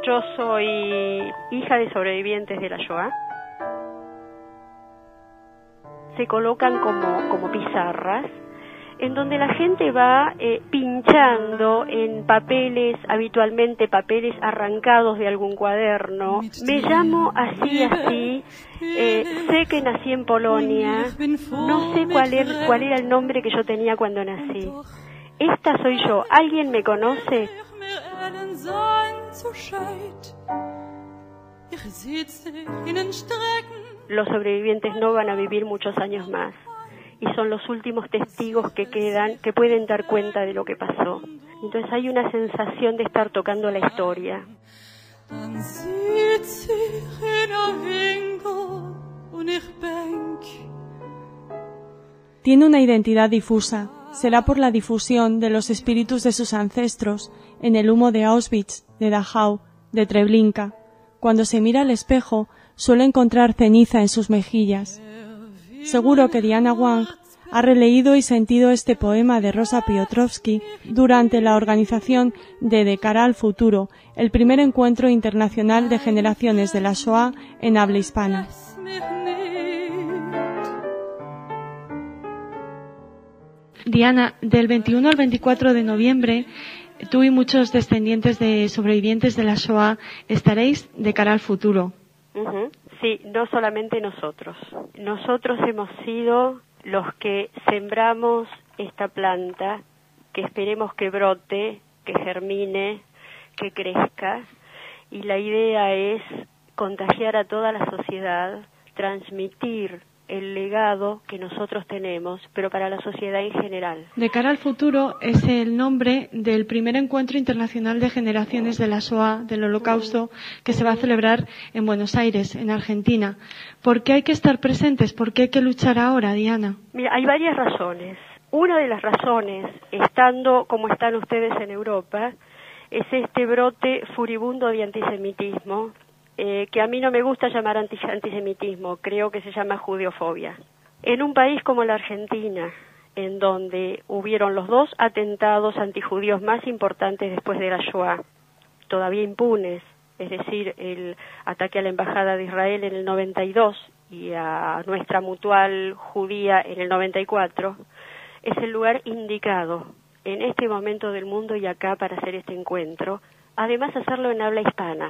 Yo soy hija de sobrevivientes de la Shoah. Se colocan como, como pizarras, en donde la gente va eh, pinchando en papeles, habitualmente papeles arrancados de algún cuaderno. Me llamo así, así, eh, sé que nací en Polonia, no sé cuál era, cuál era el nombre que yo tenía cuando nací. Esta soy yo, ¿alguien me conoce? Los sobrevivientes no van a vivir muchos años más y son los últimos testigos que quedan, que pueden dar cuenta de lo que pasó. Entonces hay una sensación de estar tocando la historia. Tiene una identidad difusa. Será por la difusión de los espíritus de sus ancestros en el humo de Auschwitz, de Dachau, de Treblinka. Cuando se mira al espejo, suele encontrar ceniza en sus mejillas. Seguro que Diana Wang ha releído y sentido este poema de Rosa Piotrowski durante la organización de De cara al futuro, el primer encuentro internacional de generaciones de la Shoah en habla hispana. Diana, del veintiuno al veinticuatro de noviembre, tú y muchos descendientes de sobrevivientes de la Shoah estaréis de cara al futuro. Uh-huh. Sí, no solamente nosotros. Nosotros hemos sido los que sembramos esta planta, que esperemos que brote, que germine, que crezca, y la idea es contagiar a toda la sociedad, transmitir el legado que nosotros tenemos, pero para la sociedad en general. De cara al futuro es el nombre del primer encuentro internacional de generaciones de la Shoah, del Holocausto, que se va a celebrar en Buenos Aires, en Argentina. ¿Por qué hay que estar presentes? ¿Por qué hay que luchar ahora, Diana? Mira, hay varias razones. Una de las razones, estando como están ustedes en Europa, es este brote furibundo de antisemitismo, Eh, que a mí no me gusta llamar anti- antisemitismo, creo que se llama judeofobia. En un país como la Argentina, en donde hubieron los dos atentados antijudíos más importantes después de la Shoah, todavía impunes, es decir, el ataque a la Embajada de Israel en el noventa y dos y a nuestra mutual judía en el noventa y cuatro, es el lugar indicado en este momento del mundo y acá para hacer este encuentro, además hacerlo en habla hispana,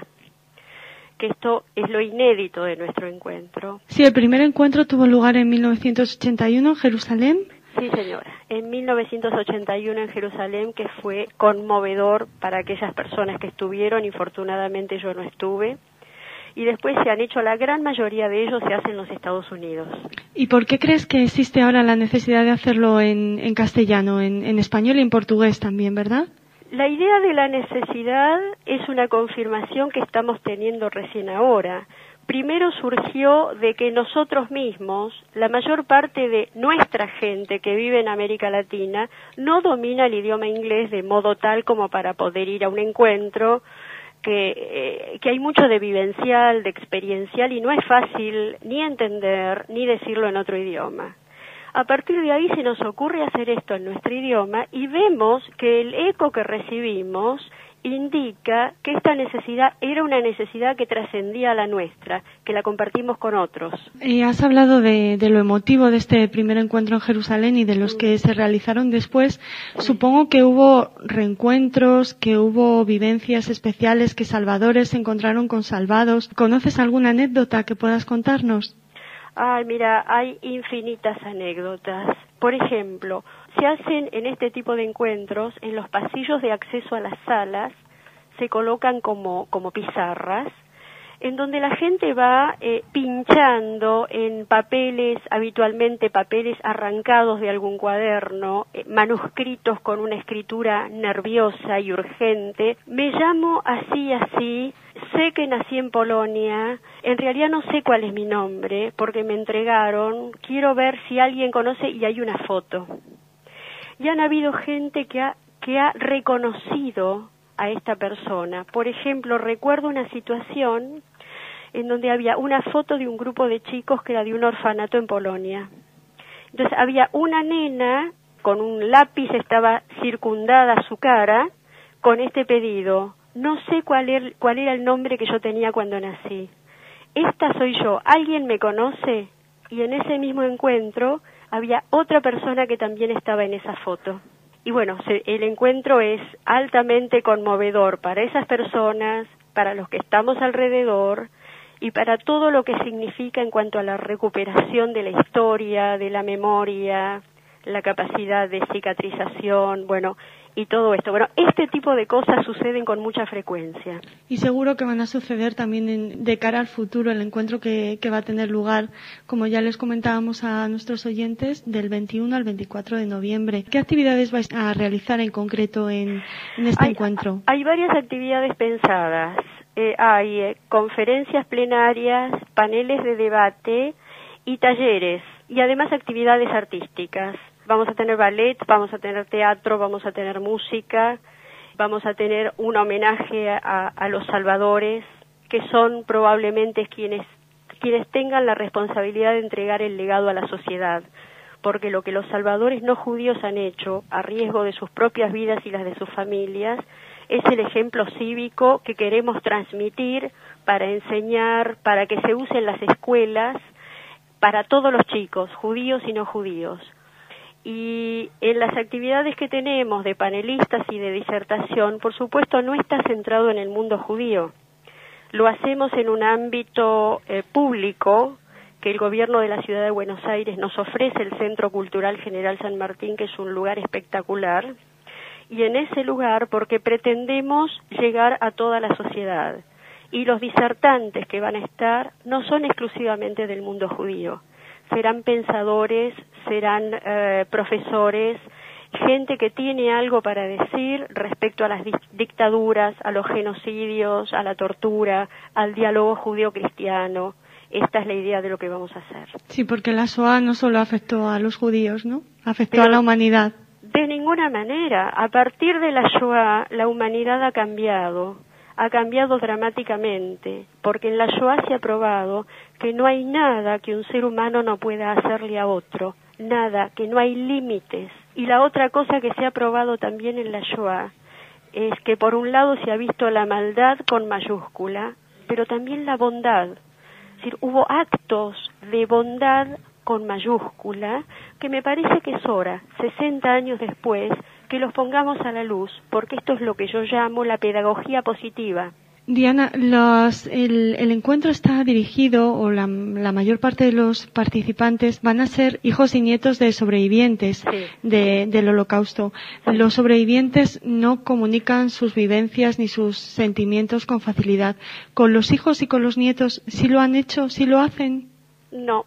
que esto es lo inédito de nuestro encuentro. Sí, el primer encuentro tuvo lugar en mil novecientos ochenta y uno en Jerusalén. Sí, señora, en mil novecientos ochenta y uno en Jerusalén, que fue conmovedor para aquellas personas que estuvieron, infortunadamente yo no estuve, y después se han hecho, la gran mayoría de ellos se hace en los Estados Unidos. ¿Y por qué crees que existe ahora la necesidad de hacerlo en, en castellano, en, en español y en portugués también, verdad? La idea de la necesidad es una confirmación que estamos teniendo recién ahora. Primero surgió de que nosotros mismos, la mayor parte de nuestra gente que vive en América Latina, no domina el idioma inglés de modo tal como para poder ir a un encuentro, que, eh, que hay mucho de vivencial, de experiencial, y no es fácil ni entender ni decirlo en otro idioma. A partir de ahí se nos ocurre hacer esto en nuestro idioma y vemos que el eco que recibimos indica que esta necesidad era una necesidad que trascendía a la nuestra, que la compartimos con otros. Eh, has hablado de, de lo emotivo de este primer encuentro en Jerusalén y de los que se realizaron después. Supongo que hubo reencuentros, que hubo vivencias especiales, que salvadores se encontraron con salvados. ¿Conoces alguna anécdota que puedas contarnos? Ay, mira, hay infinitas anécdotas. Por ejemplo, se hacen en este tipo de encuentros, en los pasillos de acceso a las salas, se colocan como, como pizarras, en donde la gente va eh, pinchando en papeles, habitualmente papeles arrancados de algún cuaderno, eh, manuscritos con una escritura nerviosa y urgente. Me llamo así, así, sé que nací en Polonia, en realidad no sé cuál es mi nombre, porque me entregaron, quiero ver si alguien conoce, y hay una foto. Y han habido gente que ha, que ha reconocido a esta persona. Por ejemplo, recuerdo una situación en donde había una foto de un grupo de chicos que era de un orfanato en Polonia. Entonces había una nena con un lápiz, estaba circundada su cara con este pedido: no sé cuál era, cuál era el nombre que yo tenía cuando nací. Esta soy yo, ¿alguien me conoce? Y en ese mismo encuentro había otra persona que también estaba en esa foto. Y bueno, se, el encuentro es altamente conmovedor para esas personas, para los que estamos alrededor y para todo lo que significa en cuanto a la recuperación de la historia, de la memoria, la capacidad de cicatrización, bueno, y todo esto. Bueno, este tipo de cosas suceden con mucha frecuencia. Y seguro que van a suceder también en, de cara al futuro, el encuentro que, que va a tener lugar, como ya les comentábamos a nuestros oyentes, del veintiuno al veinticuatro de noviembre. ¿Qué actividades vais a realizar en concreto en, en este hay, encuentro? Hay varias actividades pensadas. Eh, hay eh, conferencias plenarias, paneles de debate y talleres, y además actividades artísticas. Vamos a tener ballet, vamos a tener teatro, vamos a tener música, vamos a tener un homenaje a, a los salvadores, que son probablemente quienes, quienes tengan la responsabilidad de entregar el legado a la sociedad, porque lo que los salvadores no judíos han hecho, a riesgo de sus propias vidas y las de sus familias, es el ejemplo cívico que queremos transmitir para enseñar, para que se use en las escuelas, para todos los chicos, judíos y no judíos. Y en las actividades que tenemos de panelistas y de disertación, por supuesto, no está centrado en el mundo judío. Lo hacemos en un ámbito eh, público que el gobierno de la ciudad de Buenos Aires nos ofrece, el Centro Cultural General San Martín, que es un lugar espectacular, y en ese lugar porque pretendemos llegar a toda la sociedad. Y los disertantes que van a estar no son exclusivamente del mundo judío. Serán pensadores, serán eh, profesores, gente que tiene algo para decir respecto a las dictaduras, a los genocidios, a la tortura, al diálogo judío-cristiano. Esta es la idea de lo que vamos a hacer. Sí, porque la Shoah no solo afectó a los judíos, ¿no? Afectó Pero, a la humanidad. De ninguna manera. A partir de la Shoah, la humanidad ha cambiado. Ha cambiado dramáticamente, porque en la Shoah se ha probado que no hay nada que un ser humano no pueda hacerle a otro, nada, que no hay límites. Y la otra cosa que se ha probado también en la Shoah es que por un lado se ha visto la maldad con mayúscula, pero también la bondad. Es decir, hubo actos de bondad con mayúscula que me parece que es hora, sesenta años después, que los pongamos a la luz, porque esto es lo que yo llamo la pedagogía positiva. Diana, los, el, el encuentro está dirigido, o la, la mayor parte de los participantes van a ser hijos y nietos de sobrevivientes sí. de, del Holocausto. Los sobrevivientes no comunican sus vivencias ni sus sentimientos con facilidad. ¿Con los hijos y con los nietos sí lo han hecho, sí lo hacen? No.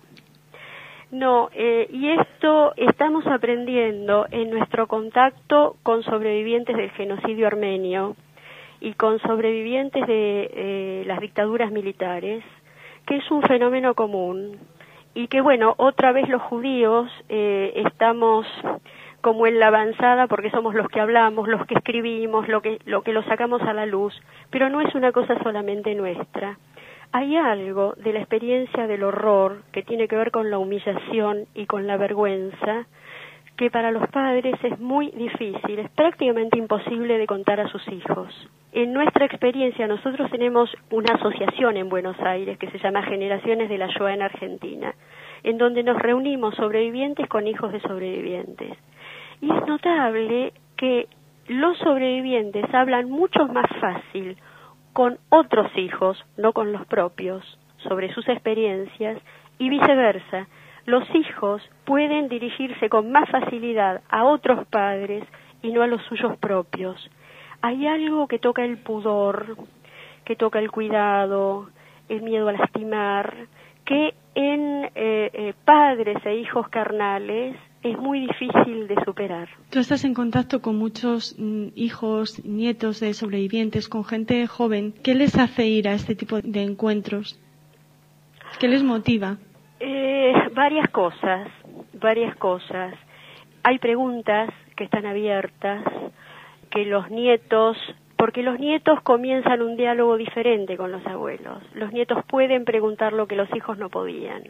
No, eh, y esto estamos aprendiendo en nuestro contacto con sobrevivientes del genocidio armenio y con sobrevivientes de eh, las dictaduras militares, que es un fenómeno común y que, bueno, otra vez los judíos eh, estamos como en la avanzada porque somos los que hablamos, los que escribimos, lo que, lo que lo sacamos a la luz, pero no es una cosa solamente nuestra. Hay algo de la experiencia del horror que tiene que ver con la humillación y con la vergüenza que para los padres es muy difícil, es prácticamente imposible de contar a sus hijos. En nuestra experiencia nosotros tenemos una asociación en Buenos Aires que se llama Generaciones de la Shoah en Argentina, en donde nos reunimos sobrevivientes con hijos de sobrevivientes. Y es notable que los sobrevivientes hablan mucho más fácil con otros hijos, no con los propios, sobre sus experiencias, y viceversa. Los hijos pueden dirigirse con más facilidad a otros padres y no a los suyos propios. Hay algo que toca el pudor, que toca el cuidado, el miedo a lastimar, que en eh, eh, padres e hijos carnales es muy difícil de superar. Tú estás en contacto con muchos mm, hijos, nietos de sobrevivientes, con gente joven. ¿Qué les hace ir a este tipo de encuentros? ¿Qué les motiva? Eh, varias cosas, varias cosas. Hay preguntas que están abiertas, que los nietos, porque los nietos comienzan un diálogo diferente con los abuelos. Los nietos pueden preguntar lo que los hijos no podían.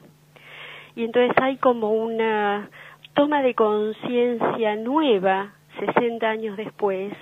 Y entonces hay como una toma de conciencia nueva, sesenta años después,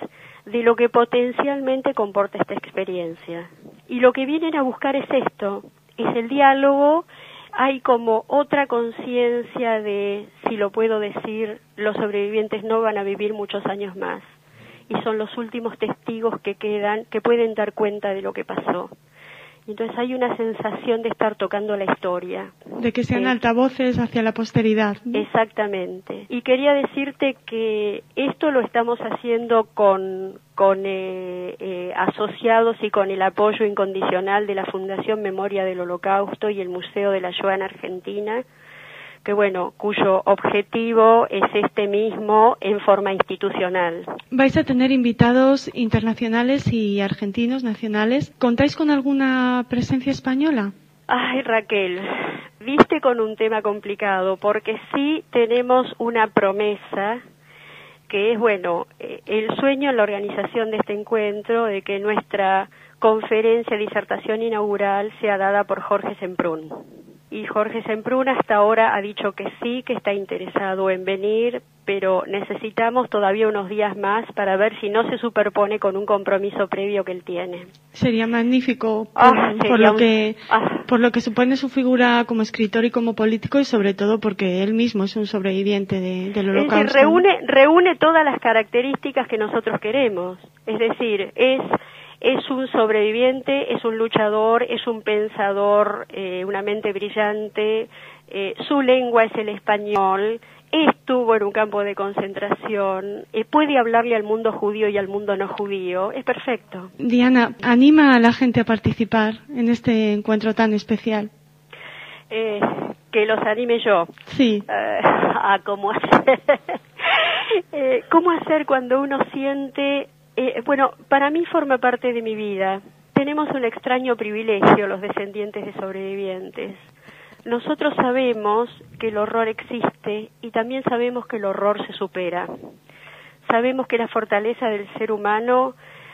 de lo que potencialmente comporta esta experiencia. Y lo que vienen a buscar es esto, es el diálogo. Hay como otra conciencia de, si lo puedo decir, los sobrevivientes no van a vivir muchos años más. Y son los últimos testigos que quedan, que pueden dar cuenta de lo que pasó. Entonces hay una sensación de estar tocando la historia. De que sean eh, altavoces hacia la posteridad, ¿no? Exactamente. Y quería decirte que esto lo estamos haciendo con, con eh, eh, asociados y con el apoyo incondicional de la Fundación Memoria del Holocausto y el Museo de la Shoah en Argentina, que bueno, cuyo objetivo es este mismo en forma institucional. Vais a tener invitados internacionales y argentinos, nacionales. ¿Contáis con alguna presencia española? Ay, Raquel, viste con un tema complicado, porque sí tenemos una promesa, que es, bueno, eh, el sueño en la organización de este encuentro, de que nuestra conferencia, disertación inaugural sea dada por Jorge Semprún. Y Jorge Semprún hasta ahora ha dicho que sí, que está interesado en venir, pero necesitamos todavía unos días más para ver si no se superpone con un compromiso previo que él tiene. Sería magnífico por, ah, por sería lo un... que ah. por lo que supone su figura como escritor y como político, y sobre todo porque él mismo es un sobreviviente de, del Holocausto. Es decir, reúne, reúne todas las características que nosotros queremos. Es decir, es... Es un sobreviviente, es un luchador, es un pensador, eh, una mente brillante, eh, su lengua es el español, estuvo en un campo de concentración, eh, puede hablarle al mundo judío y al mundo no judío, es perfecto. Diana, anima a la gente a participar en este encuentro tan especial. Eh, que los anime yo. Sí. Eh, a cómo hacer. eh, ¿Cómo hacer cuando uno siente... Eh, bueno, para mí forma parte de mi vida. Tenemos un extraño privilegio los descendientes de sobrevivientes. Nosotros sabemos que el horror existe y también sabemos que el horror se supera. Sabemos que la fortaleza del ser humano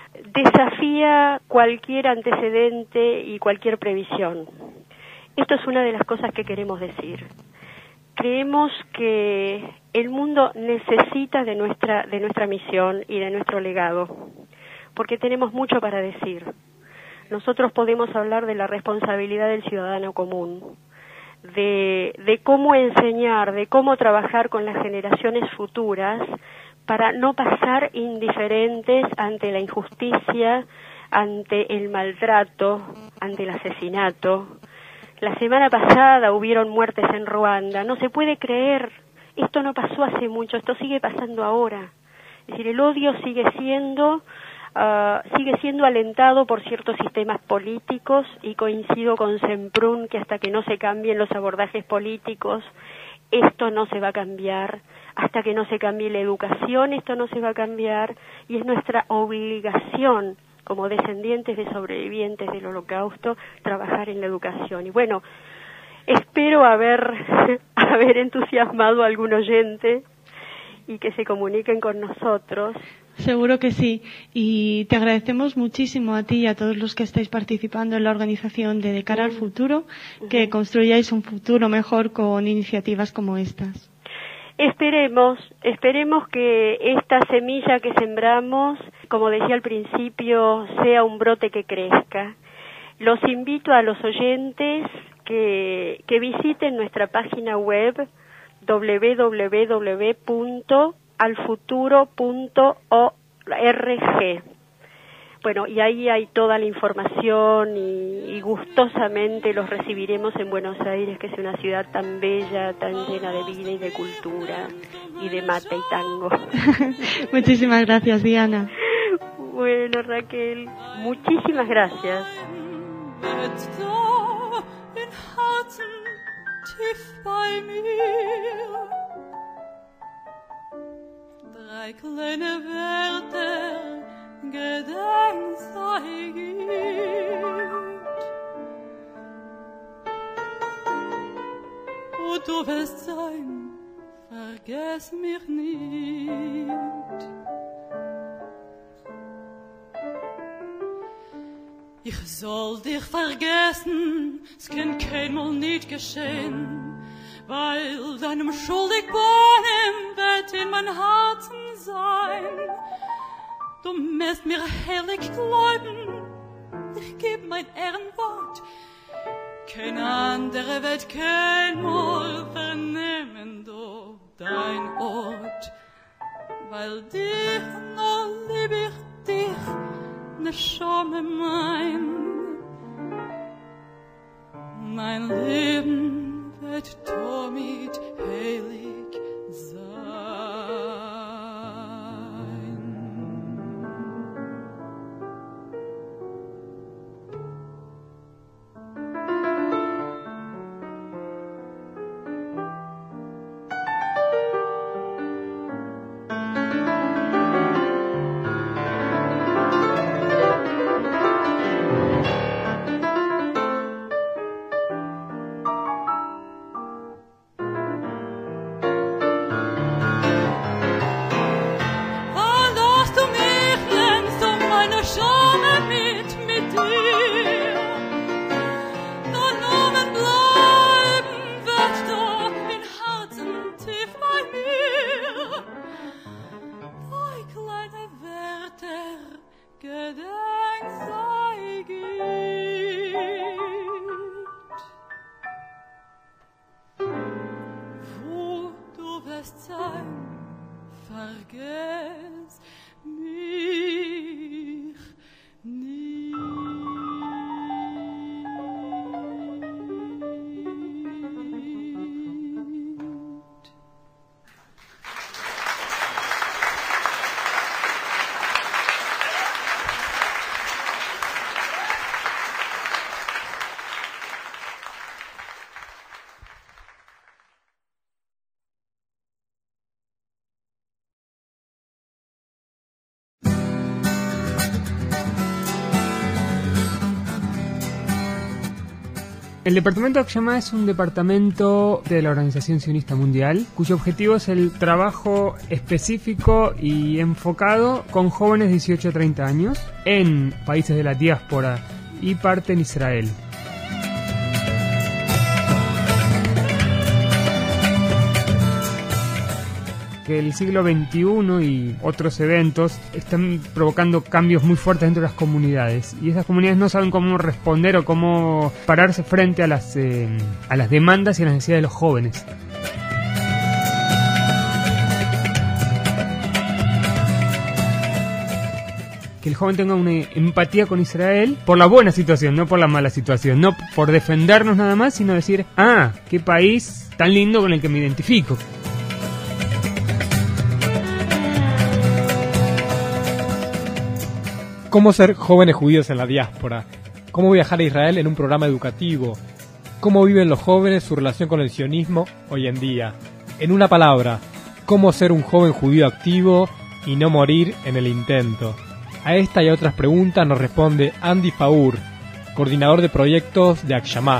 desafía cualquier antecedente y cualquier previsión. Esto es una de las cosas que queremos decir. Creemos que el mundo necesita de nuestra de nuestra misión y de nuestro legado, porque tenemos mucho para decir. Nosotros podemos hablar de la responsabilidad del ciudadano común, de, de cómo enseñar, de cómo trabajar con las generaciones futuras para no pasar indiferentes ante la injusticia, ante el maltrato, ante el asesinato. La semana pasada hubieron muertes en Ruanda. No se puede creer. Esto no pasó hace mucho. Esto sigue pasando ahora. Es decir, el odio sigue siendo, uh, sigue siendo alentado por ciertos sistemas políticos, y coincido con Semprún que hasta que no se cambien los abordajes políticos, esto no se va a cambiar. Hasta que no se cambie la educación, esto no se va a cambiar. Y es nuestra obligación, como descendientes de sobrevivientes del Holocausto, trabajar en la educación. Y bueno, espero haber, haber entusiasmado a algún oyente y que se comuniquen con nosotros. Seguro que sí. Y te agradecemos muchísimo a ti y a todos los que estáis participando en la organización de De Cara al Futuro, uh-huh. que construyáis un futuro mejor con iniciativas como estas. Esperemos, esperemos que esta semilla que sembramos, como decía al principio, sea un brote que crezca. Los invito a los oyentes que, que visiten nuestra página web doble u doble u doble u punto alfuturo punto org. Bueno, y ahí hay toda la información y, y gustosamente los recibiremos en Buenos Aires, que es una ciudad tan bella, tan llena de vida y de cultura y de mate y tango. Muchísimas gracias, Diana. Bueno, Raquel, muchísimas gracias. Drei kleine Wörter Gedenk sei gibt. Und du wirst sein, vergess mich nicht. Ich soll dich vergessen, es kann keinmal nicht geschehen, weil deinem schuldig Born im Bett in mein Herzen sein. du wirst mir heilig glauben, ich geb mein Ehrenwort. Keine andere Welt kein Mal vernehmen du dein Ort, weil dich nur lieb ich dich, ne Schame mein. Mein Leben wird damit heilig sein. Vergess mich nie. El departamento de Akshama es un departamento de la Organización Sionista Mundial, cuyo objetivo es el trabajo específico y enfocado con jóvenes de dieciocho a treinta años en países de la diáspora y parte en Israel. Que el siglo veintiuno y otros eventos están provocando cambios muy fuertes dentro de las comunidades, y esas comunidades no saben cómo responder o cómo pararse frente a las, eh, a las demandas y a las necesidades de los jóvenes. Que el joven tenga una empatía con Israel por la buena situación, no por la mala situación, no por defendernos nada más, sino decir, ah, qué país tan lindo con el que me identifico. ¿Cómo ser jóvenes judíos en la diáspora? ¿Cómo viajar a Israel en un programa educativo? ¿Cómo viven los jóvenes su relación con el sionismo hoy en día? En una palabra, ¿cómo ser un joven judío activo y no morir en el intento? A esta y a otras preguntas nos responde Andy Faur, coordinador de proyectos de Akshama.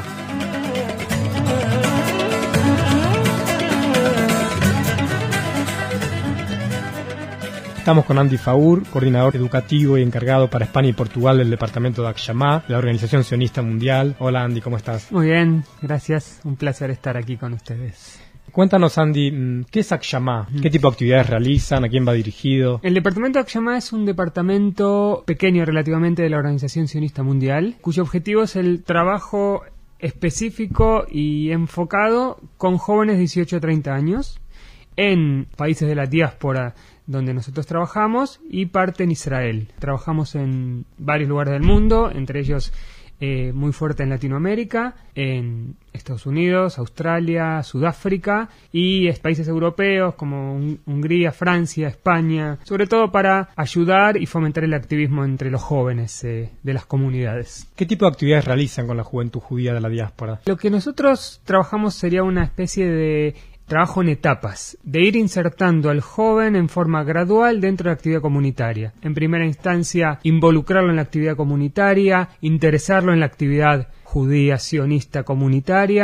Estamos con Andy Faur, coordinador educativo y encargado para España y Portugal del departamento de Akshama, de la Organización Sionista Mundial. Hola Andy, ¿cómo estás? Muy bien, gracias. Un placer estar aquí con ustedes. Cuéntanos, Andy, ¿qué es Akshama? ¿Qué tipo de actividades realizan? ¿A quién va dirigido? El departamento de Akshama es un departamento pequeño relativamente de la Organización Sionista Mundial, cuyo objetivo es el trabajo específico y enfocado con jóvenes de dieciocho a treinta años en países de la diáspora donde nosotros trabajamos y parte en Israel. Trabajamos en varios lugares del mundo, entre ellos eh, muy fuerte en Latinoamérica, en Estados Unidos, Australia, Sudáfrica y países europeos como Hungría, Francia, España, sobre todo para ayudar y fomentar el activismo entre los jóvenes eh, de las comunidades. ¿Qué tipo de actividades realizan con la juventud judía de la diáspora? Lo que nosotros trabajamos sería una especie de trabajo en etapas, de ir insertando al joven en forma gradual dentro de la actividad comunitaria. En primera instancia, involucrarlo en la actividad comunitaria, interesarlo en la actividad judía, sionista, comunitaria,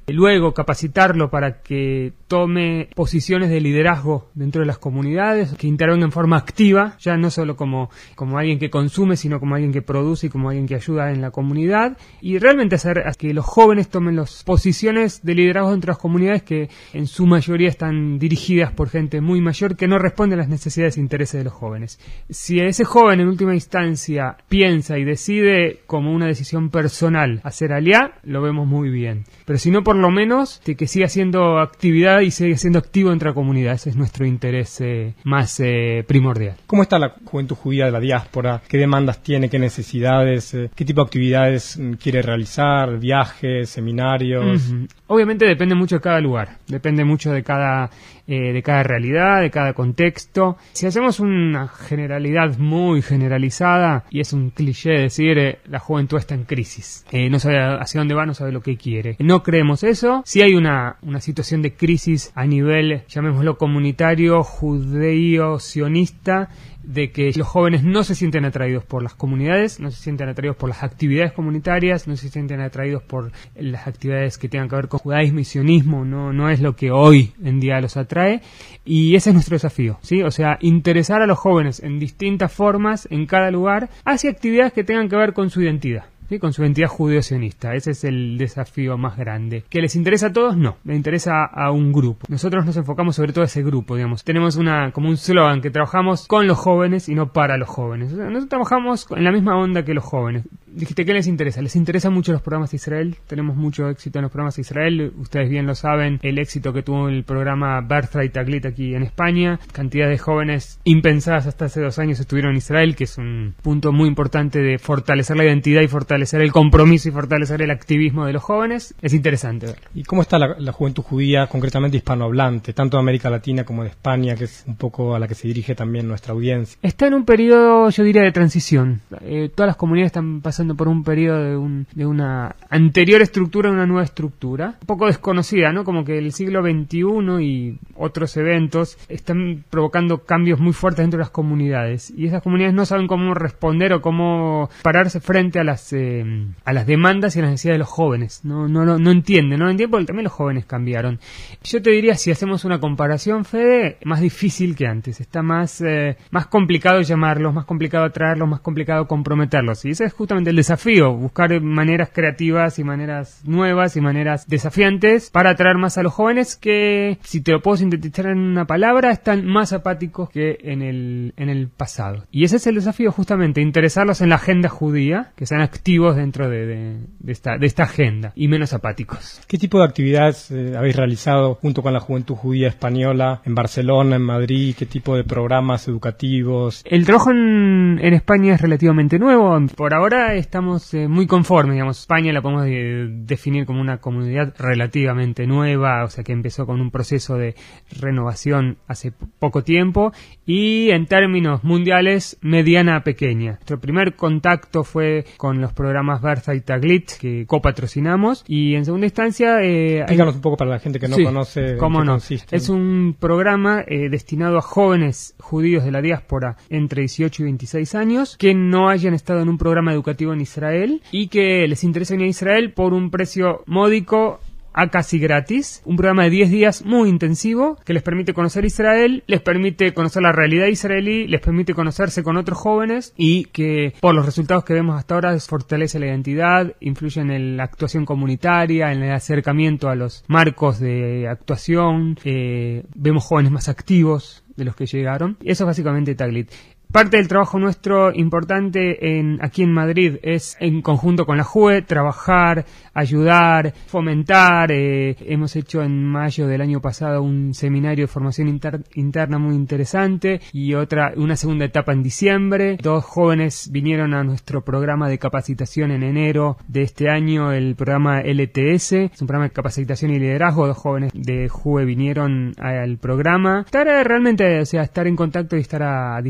luego capacitarlo para que tome posiciones de liderazgo dentro de las comunidades, que intervenga en forma activa, ya no solo como, como alguien que consume, sino como alguien que produce y como alguien que ayuda en la comunidad, y realmente hacer que los jóvenes tomen las posiciones de liderazgo dentro de las comunidades que en su mayoría están dirigidas por gente muy mayor que no responde a las necesidades e intereses de los jóvenes. Si ese joven en última instancia piensa y decide como una decisión personal hacer aliá, lo vemos muy bien. Pero si no, por lo menos de que siga haciendo actividad y siga siendo activo dentro de la comunidad. Ese es nuestro interés eh, más eh, primordial. ¿Cómo está la juventud judía de la diáspora? ¿Qué demandas tiene? ¿Qué necesidades? Eh, ¿Qué tipo de actividades quiere realizar? ¿Viajes? ¿Seminarios? Uh-huh. Obviamente depende mucho de cada lugar. Depende mucho de cada... Eh, de cada realidad, de cada contexto. Si hacemos una generalidad muy generalizada, y es un cliché decir eh, la juventud está en crisis, eh, no sabe hacia dónde va, no sabe lo que quiere. No creemos eso. Si hay una, una situación de crisis a nivel, llamémoslo comunitario, judío-sionista, de que los jóvenes no se sienten atraídos por las comunidades, no se sienten atraídos por las actividades comunitarias, no se sienten atraídos por las actividades que tengan que ver con judaísmo y sionismo, no, no es lo que hoy en día los atrae, y ese es nuestro desafío, ¿sí? O sea, interesar a los jóvenes en distintas formas, en cada lugar, hacia actividades que tengan que ver con su identidad. ¿Sí? Con su identidad judío-sionista. Ese es el desafío más grande. ¿Que les interesa a todos? No, le interesa a un grupo. Nosotros nos enfocamos sobre todo a ese grupo, digamos. Tenemos una como un slogan, que trabajamos con los jóvenes y no para los jóvenes. O sea, nosotros trabajamos en la misma onda que los jóvenes. Dijiste, ¿qué les interesa? Les interesan mucho los programas de Israel. Tenemos mucho éxito en los programas de Israel. Ustedes bien lo saben, el éxito que tuvo el programa Birthright Taglit aquí en España. Cantidad de jóvenes impensadas hasta hace dos años estuvieron en Israel, que es un punto muy importante de fortalecer la identidad y fortalecer el compromiso y fortalecer el activismo de los jóvenes. Es interesante ver. ¿Y cómo está la, la juventud judía, concretamente hispanohablante, tanto de América Latina como de España, que es un poco a la que se dirige también nuestra audiencia? Está en un periodo, yo diría, de transición. Eh, todas las comunidades están pasando por un periodo de, un, de una anterior estructura a una nueva estructura, un poco desconocida, ¿no? Como que el siglo veintiuno y otros eventos están provocando cambios muy fuertes dentro de las comunidades, y esas comunidades no saben cómo responder o cómo pararse frente a las eh, a las demandas y a las necesidades de los jóvenes. No, no, no, no entienden, no lo entienden porque también los jóvenes cambiaron. Yo te diría, si hacemos una comparación, Fede, más difícil que antes. Está más, eh, más complicado llamarlos, más complicado atraerlos, más complicado comprometerlos. Y ese es justamente el desafío, buscar maneras creativas y maneras nuevas y maneras desafiantes para atraer más a los jóvenes que, si te lo puedo sintetizar en una palabra, están más apáticos que en el, en el pasado. Y ese es el desafío, justamente, interesarlos en la agenda judía, que sean activos dentro de, de, de, esta, de esta agenda y menos apáticos. ¿Qué tipo de actividades eh, habéis realizado junto con la juventud judía española en Barcelona, en Madrid? ¿Qué tipo de programas educativos? El trabajo en, en España es relativamente nuevo. Por ahora estamos eh, muy conformes, digamos. España la podemos de, definir como una comunidad relativamente nueva, o sea que empezó con un proceso de renovación hace p- poco tiempo, y en términos mundiales, mediana a pequeña. Nuestro primer contacto fue con los programas Birthright Taglit, que copatrocinamos, y en segunda instancia... Eh, Explícanos un poco para la gente que no sí, conoce cómo en qué no. consiste. Es un programa eh, destinado a jóvenes judíos de la diáspora entre dieciocho y veintiséis años, que no hayan estado en un programa educativo en Israel y que les interesa venir a Israel por un precio módico a casi gratis, un programa de diez días muy intensivo que les permite conocer Israel, les permite conocer la realidad israelí, les permite conocerse con otros jóvenes, y que por los resultados que vemos hasta ahora fortalece la identidad, influye en la actuación comunitaria, en el acercamiento a los marcos de actuación, eh, vemos jóvenes más activos de los que llegaron. Eso es básicamente Taglit. Parte del trabajo nuestro importante en, aquí en Madrid es, en conjunto con la J U E, trabajar, ayudar, fomentar. Eh, hemos hecho en mayo del año pasado un seminario de formación inter, interna muy interesante, y otra, una segunda etapa en diciembre. Dos jóvenes vinieron a nuestro programa de capacitación en enero de este año, el programa L T S, es un programa de capacitación y liderazgo. Dos jóvenes de J U E vinieron al programa. Estar realmente, o sea, estar en contacto y estar a disposición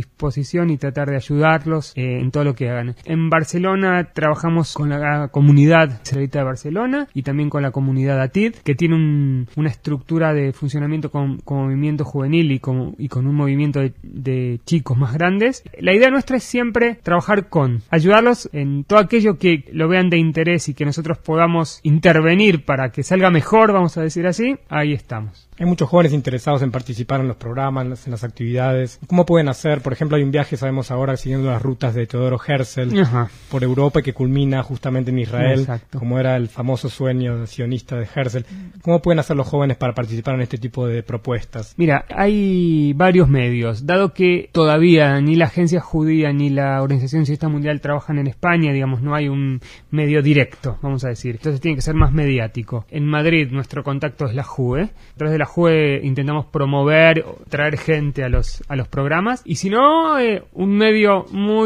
disposición y tratar de ayudarlos eh, en todo lo que hagan. En Barcelona trabajamos con la comunidad israelita de Barcelona y también con la comunidad ATID, que tiene un, una estructura de funcionamiento con, con movimiento juvenil y con, y con un movimiento de, de chicos más grandes. La idea nuestra es siempre trabajar con, ayudarlos en todo aquello que lo vean de interés y que nosotros podamos intervenir para que salga mejor, vamos a decir así, ahí estamos. Hay muchos jóvenes interesados en participar en los programas, en las, en las actividades. ¿Cómo pueden hacer? Por ejemplo, hay un viaje, sabemos ahora, siguiendo las rutas de Teodoro Herzl Ajá. por Europa, que culmina justamente en Israel, Exacto. como era el famoso sueño sionista de Herzl. ¿Cómo pueden hacer los jóvenes para participar en este tipo de propuestas? Mira, hay varios medios. Dado que todavía ni la Agencia Judía ni la Organización Sionista Mundial trabajan en España, digamos, no hay un medio directo, vamos a decir. Entonces tiene que ser más mediático. En Madrid nuestro contacto es la J U E. A través de la J U E intentamos promover, traer gente a los a los programas. Y si no, eh, un medio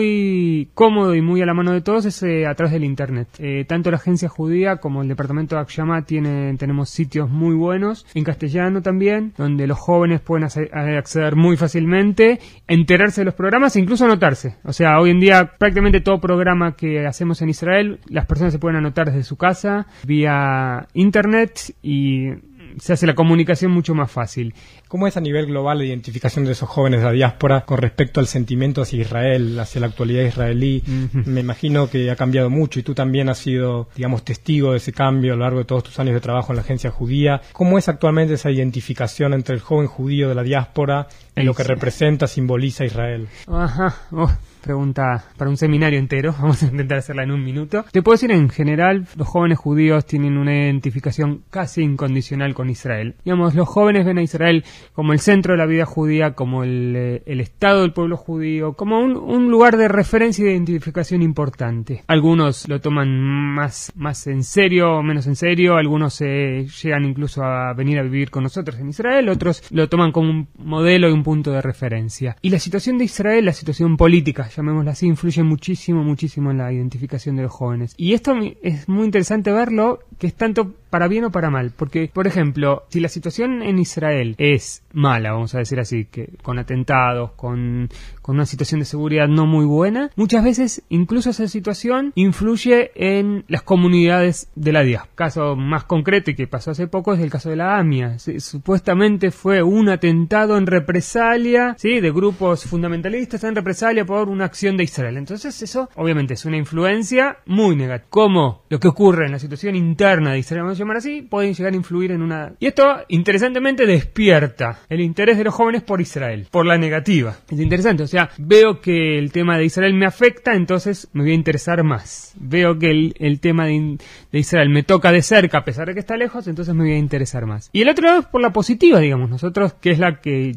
muy cómodo y muy a la mano de todos es eh, a través del Internet. Eh, tanto la Agencia Judía como el Departamento de Akshama tienen, tenemos sitios muy buenos, en castellano también, donde los jóvenes pueden acceder muy fácilmente, enterarse de los programas e incluso anotarse. O sea, hoy en día prácticamente todo programa que hacemos en Israel, las personas se pueden anotar desde su casa, vía Internet, y se hace la comunicación mucho más fácil. ¿Cómo es a nivel global la identificación de esos jóvenes de la diáspora con respecto al sentimiento hacia Israel, hacia la actualidad israelí? Uh-huh. Me imagino que ha cambiado mucho y tú también has sido, digamos, testigo de ese cambio a lo largo de todos tus años de trabajo en la agencia judía. ¿Cómo es actualmente esa identificación entre el joven judío de la diáspora y lo que representa, simboliza Israel? Ajá, oh. Pregunta para un seminario entero, vamos a intentar hacerla en un minuto. Te puedo decir, en general, los jóvenes judíos tienen una identificación casi incondicional con Israel. Digamos, los jóvenes ven a Israel como el centro de la vida judía, como el, el estado del pueblo judío, como un, un lugar de referencia y de identificación importante. Algunos lo toman más, más en serio o menos en serio, algunos eh, llegan incluso a venir a vivir con nosotros en Israel, otros lo toman como un modelo y un punto de referencia. Y la situación de Israel, la situación política, llamémosla así, influye muchísimo, muchísimo en la identificación de los jóvenes. Y esto es muy interesante verlo, que es tanto para bien o para mal, porque, por ejemplo, si la situación en Israel es mala, vamos a decir así, que con atentados, con, con una situación de seguridad no muy buena, muchas veces incluso esa situación influye en las comunidades de la diáspora. Caso más concreto y que pasó hace poco es el caso de la AMIA. Sí, supuestamente fue un atentado en represalia, ¿sí?, de grupos fundamentalistas en represalia por una acción de Israel. Entonces eso obviamente es una influencia muy negativa. Como lo que ocurre en la situación interna de Israel, vamos a llamar así, pueden llegar a influir en una... Y esto, interesantemente, despierta el interés de los jóvenes por Israel, por la negativa. Es interesante, o sea, veo que el tema de Israel me afecta, entonces me voy a interesar más. Veo que el, el tema de, de Israel me toca de cerca, a pesar de que está lejos, entonces me voy a interesar más. Y el otro lado es por la positiva, digamos, nosotros, que es la que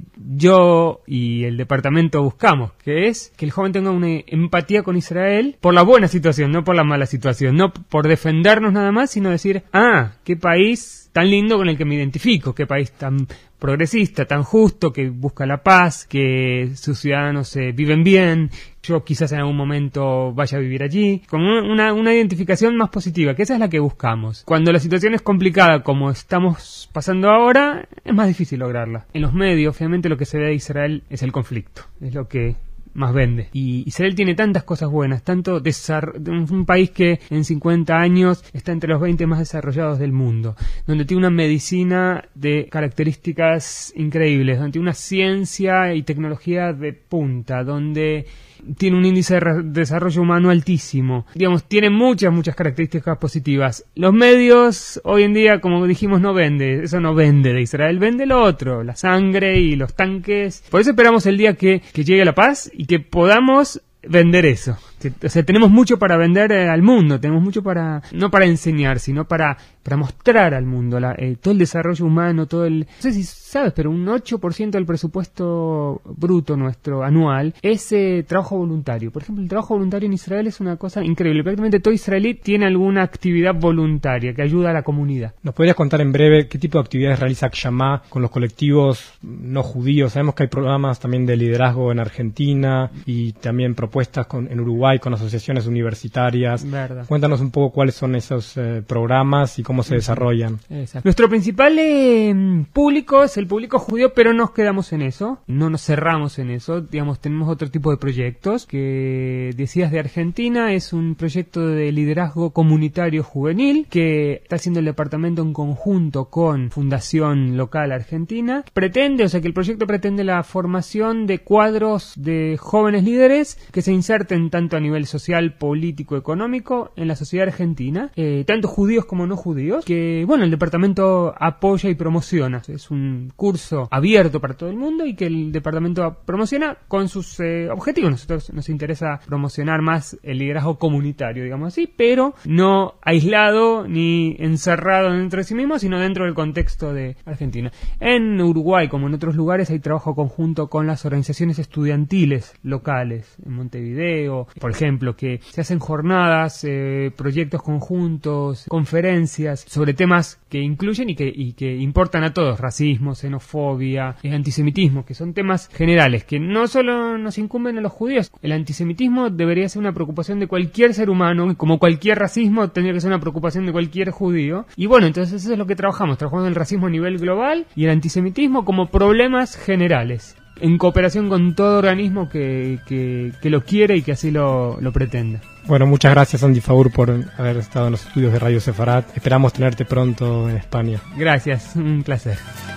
yo y el departamento buscamos, que es que el joven tenga una empatía con Israel por la buena situación, no por la mala situación, no por defendernos nada más, sino decir, ah, qué país tan lindo con el que me identifico, qué país tan progresista, tan justo, que busca la paz, que sus ciudadanos eh, viven bien, yo quizás en algún momento vaya a vivir allí, como una, una identificación más positiva, que esa es la que buscamos. Cuando la situación es complicada, como estamos pasando ahora, es más difícil lograrla. En los medios, obviamente, lo que se ve de Israel es el conflicto, es lo que más vende. Y Israel tiene tantas cosas buenas, tanto desar- un país que en cincuenta años está entre los veinte más desarrollados del mundo, donde tiene una medicina de características increíbles, donde tiene una ciencia y tecnología de punta, donde tiene un índice de re- desarrollo humano altísimo. Digamos, tiene muchas, muchas características positivas. Los medios, hoy en día, como dijimos, no vende. Eso no vende de Israel. Vende lo otro, la sangre y los tanques. Por eso esperamos el día que, que llegue la paz y que podamos vender eso. O sea, tenemos mucho para vender eh, al mundo, tenemos mucho para, no para enseñar, sino para, para mostrar al mundo la, eh, todo el desarrollo humano, todo el... No sé si sabes, pero un ocho por ciento del presupuesto bruto nuestro anual es eh, trabajo voluntario. Por ejemplo, el trabajo voluntario en Israel es una cosa increíble. Prácticamente todo israelí tiene alguna actividad voluntaria que ayuda a la comunidad. ¿Nos podrías contar en breve qué tipo de actividades realiza Akshama con los colectivos no judíos? Sabemos que hay programas también de liderazgo en Argentina y también propuestas con, en Uruguay Uruguay con asociaciones universitarias. Verdad. Cuéntanos un poco cuáles son esos eh, programas y cómo se desarrollan. Exacto. Nuestro principal eh, público es el público judío, pero nos quedamos en eso, no nos cerramos en eso, digamos, tenemos otro tipo de proyectos, que decías de Argentina, es un proyecto de liderazgo comunitario juvenil que está haciendo el departamento en conjunto con Fundación Local Argentina. Pretende, o sea que el proyecto pretende la formación de cuadros de jóvenes líderes que se inserten tanto a nivel social, político, económico en la sociedad argentina, eh, tanto judíos como no judíos, que bueno, el departamento apoya y promociona. Es un curso abierto para todo el mundo y que el departamento promociona con sus eh, objetivos. Nosotros nos interesa promocionar más el liderazgo comunitario, digamos así, pero no aislado ni encerrado dentro de sí mismo, sino dentro del contexto de Argentina. En Uruguay, como en otros lugares, hay trabajo conjunto con las organizaciones estudiantiles locales. En Montevideo, por ejemplo, que se hacen jornadas, eh, proyectos conjuntos, conferencias sobre temas que incluyen y que, y que importan a todos: racismo, xenofobia, eh, antisemitismo, que son temas generales que no solo nos incumben a los judíos. El antisemitismo debería ser una preocupación de cualquier ser humano, como cualquier racismo tendría que ser una preocupación de cualquier judío. Y bueno, entonces eso es lo que trabajamos, trabajamos el racismo a nivel global y el antisemitismo como problemas generales, en cooperación con todo organismo que, que, que lo quiere y que así lo, lo pretenda. Bueno, muchas gracias, Andy Faur, por haber estado en los estudios de Radio Sefarat. Esperamos tenerte pronto en España. Gracias, un placer.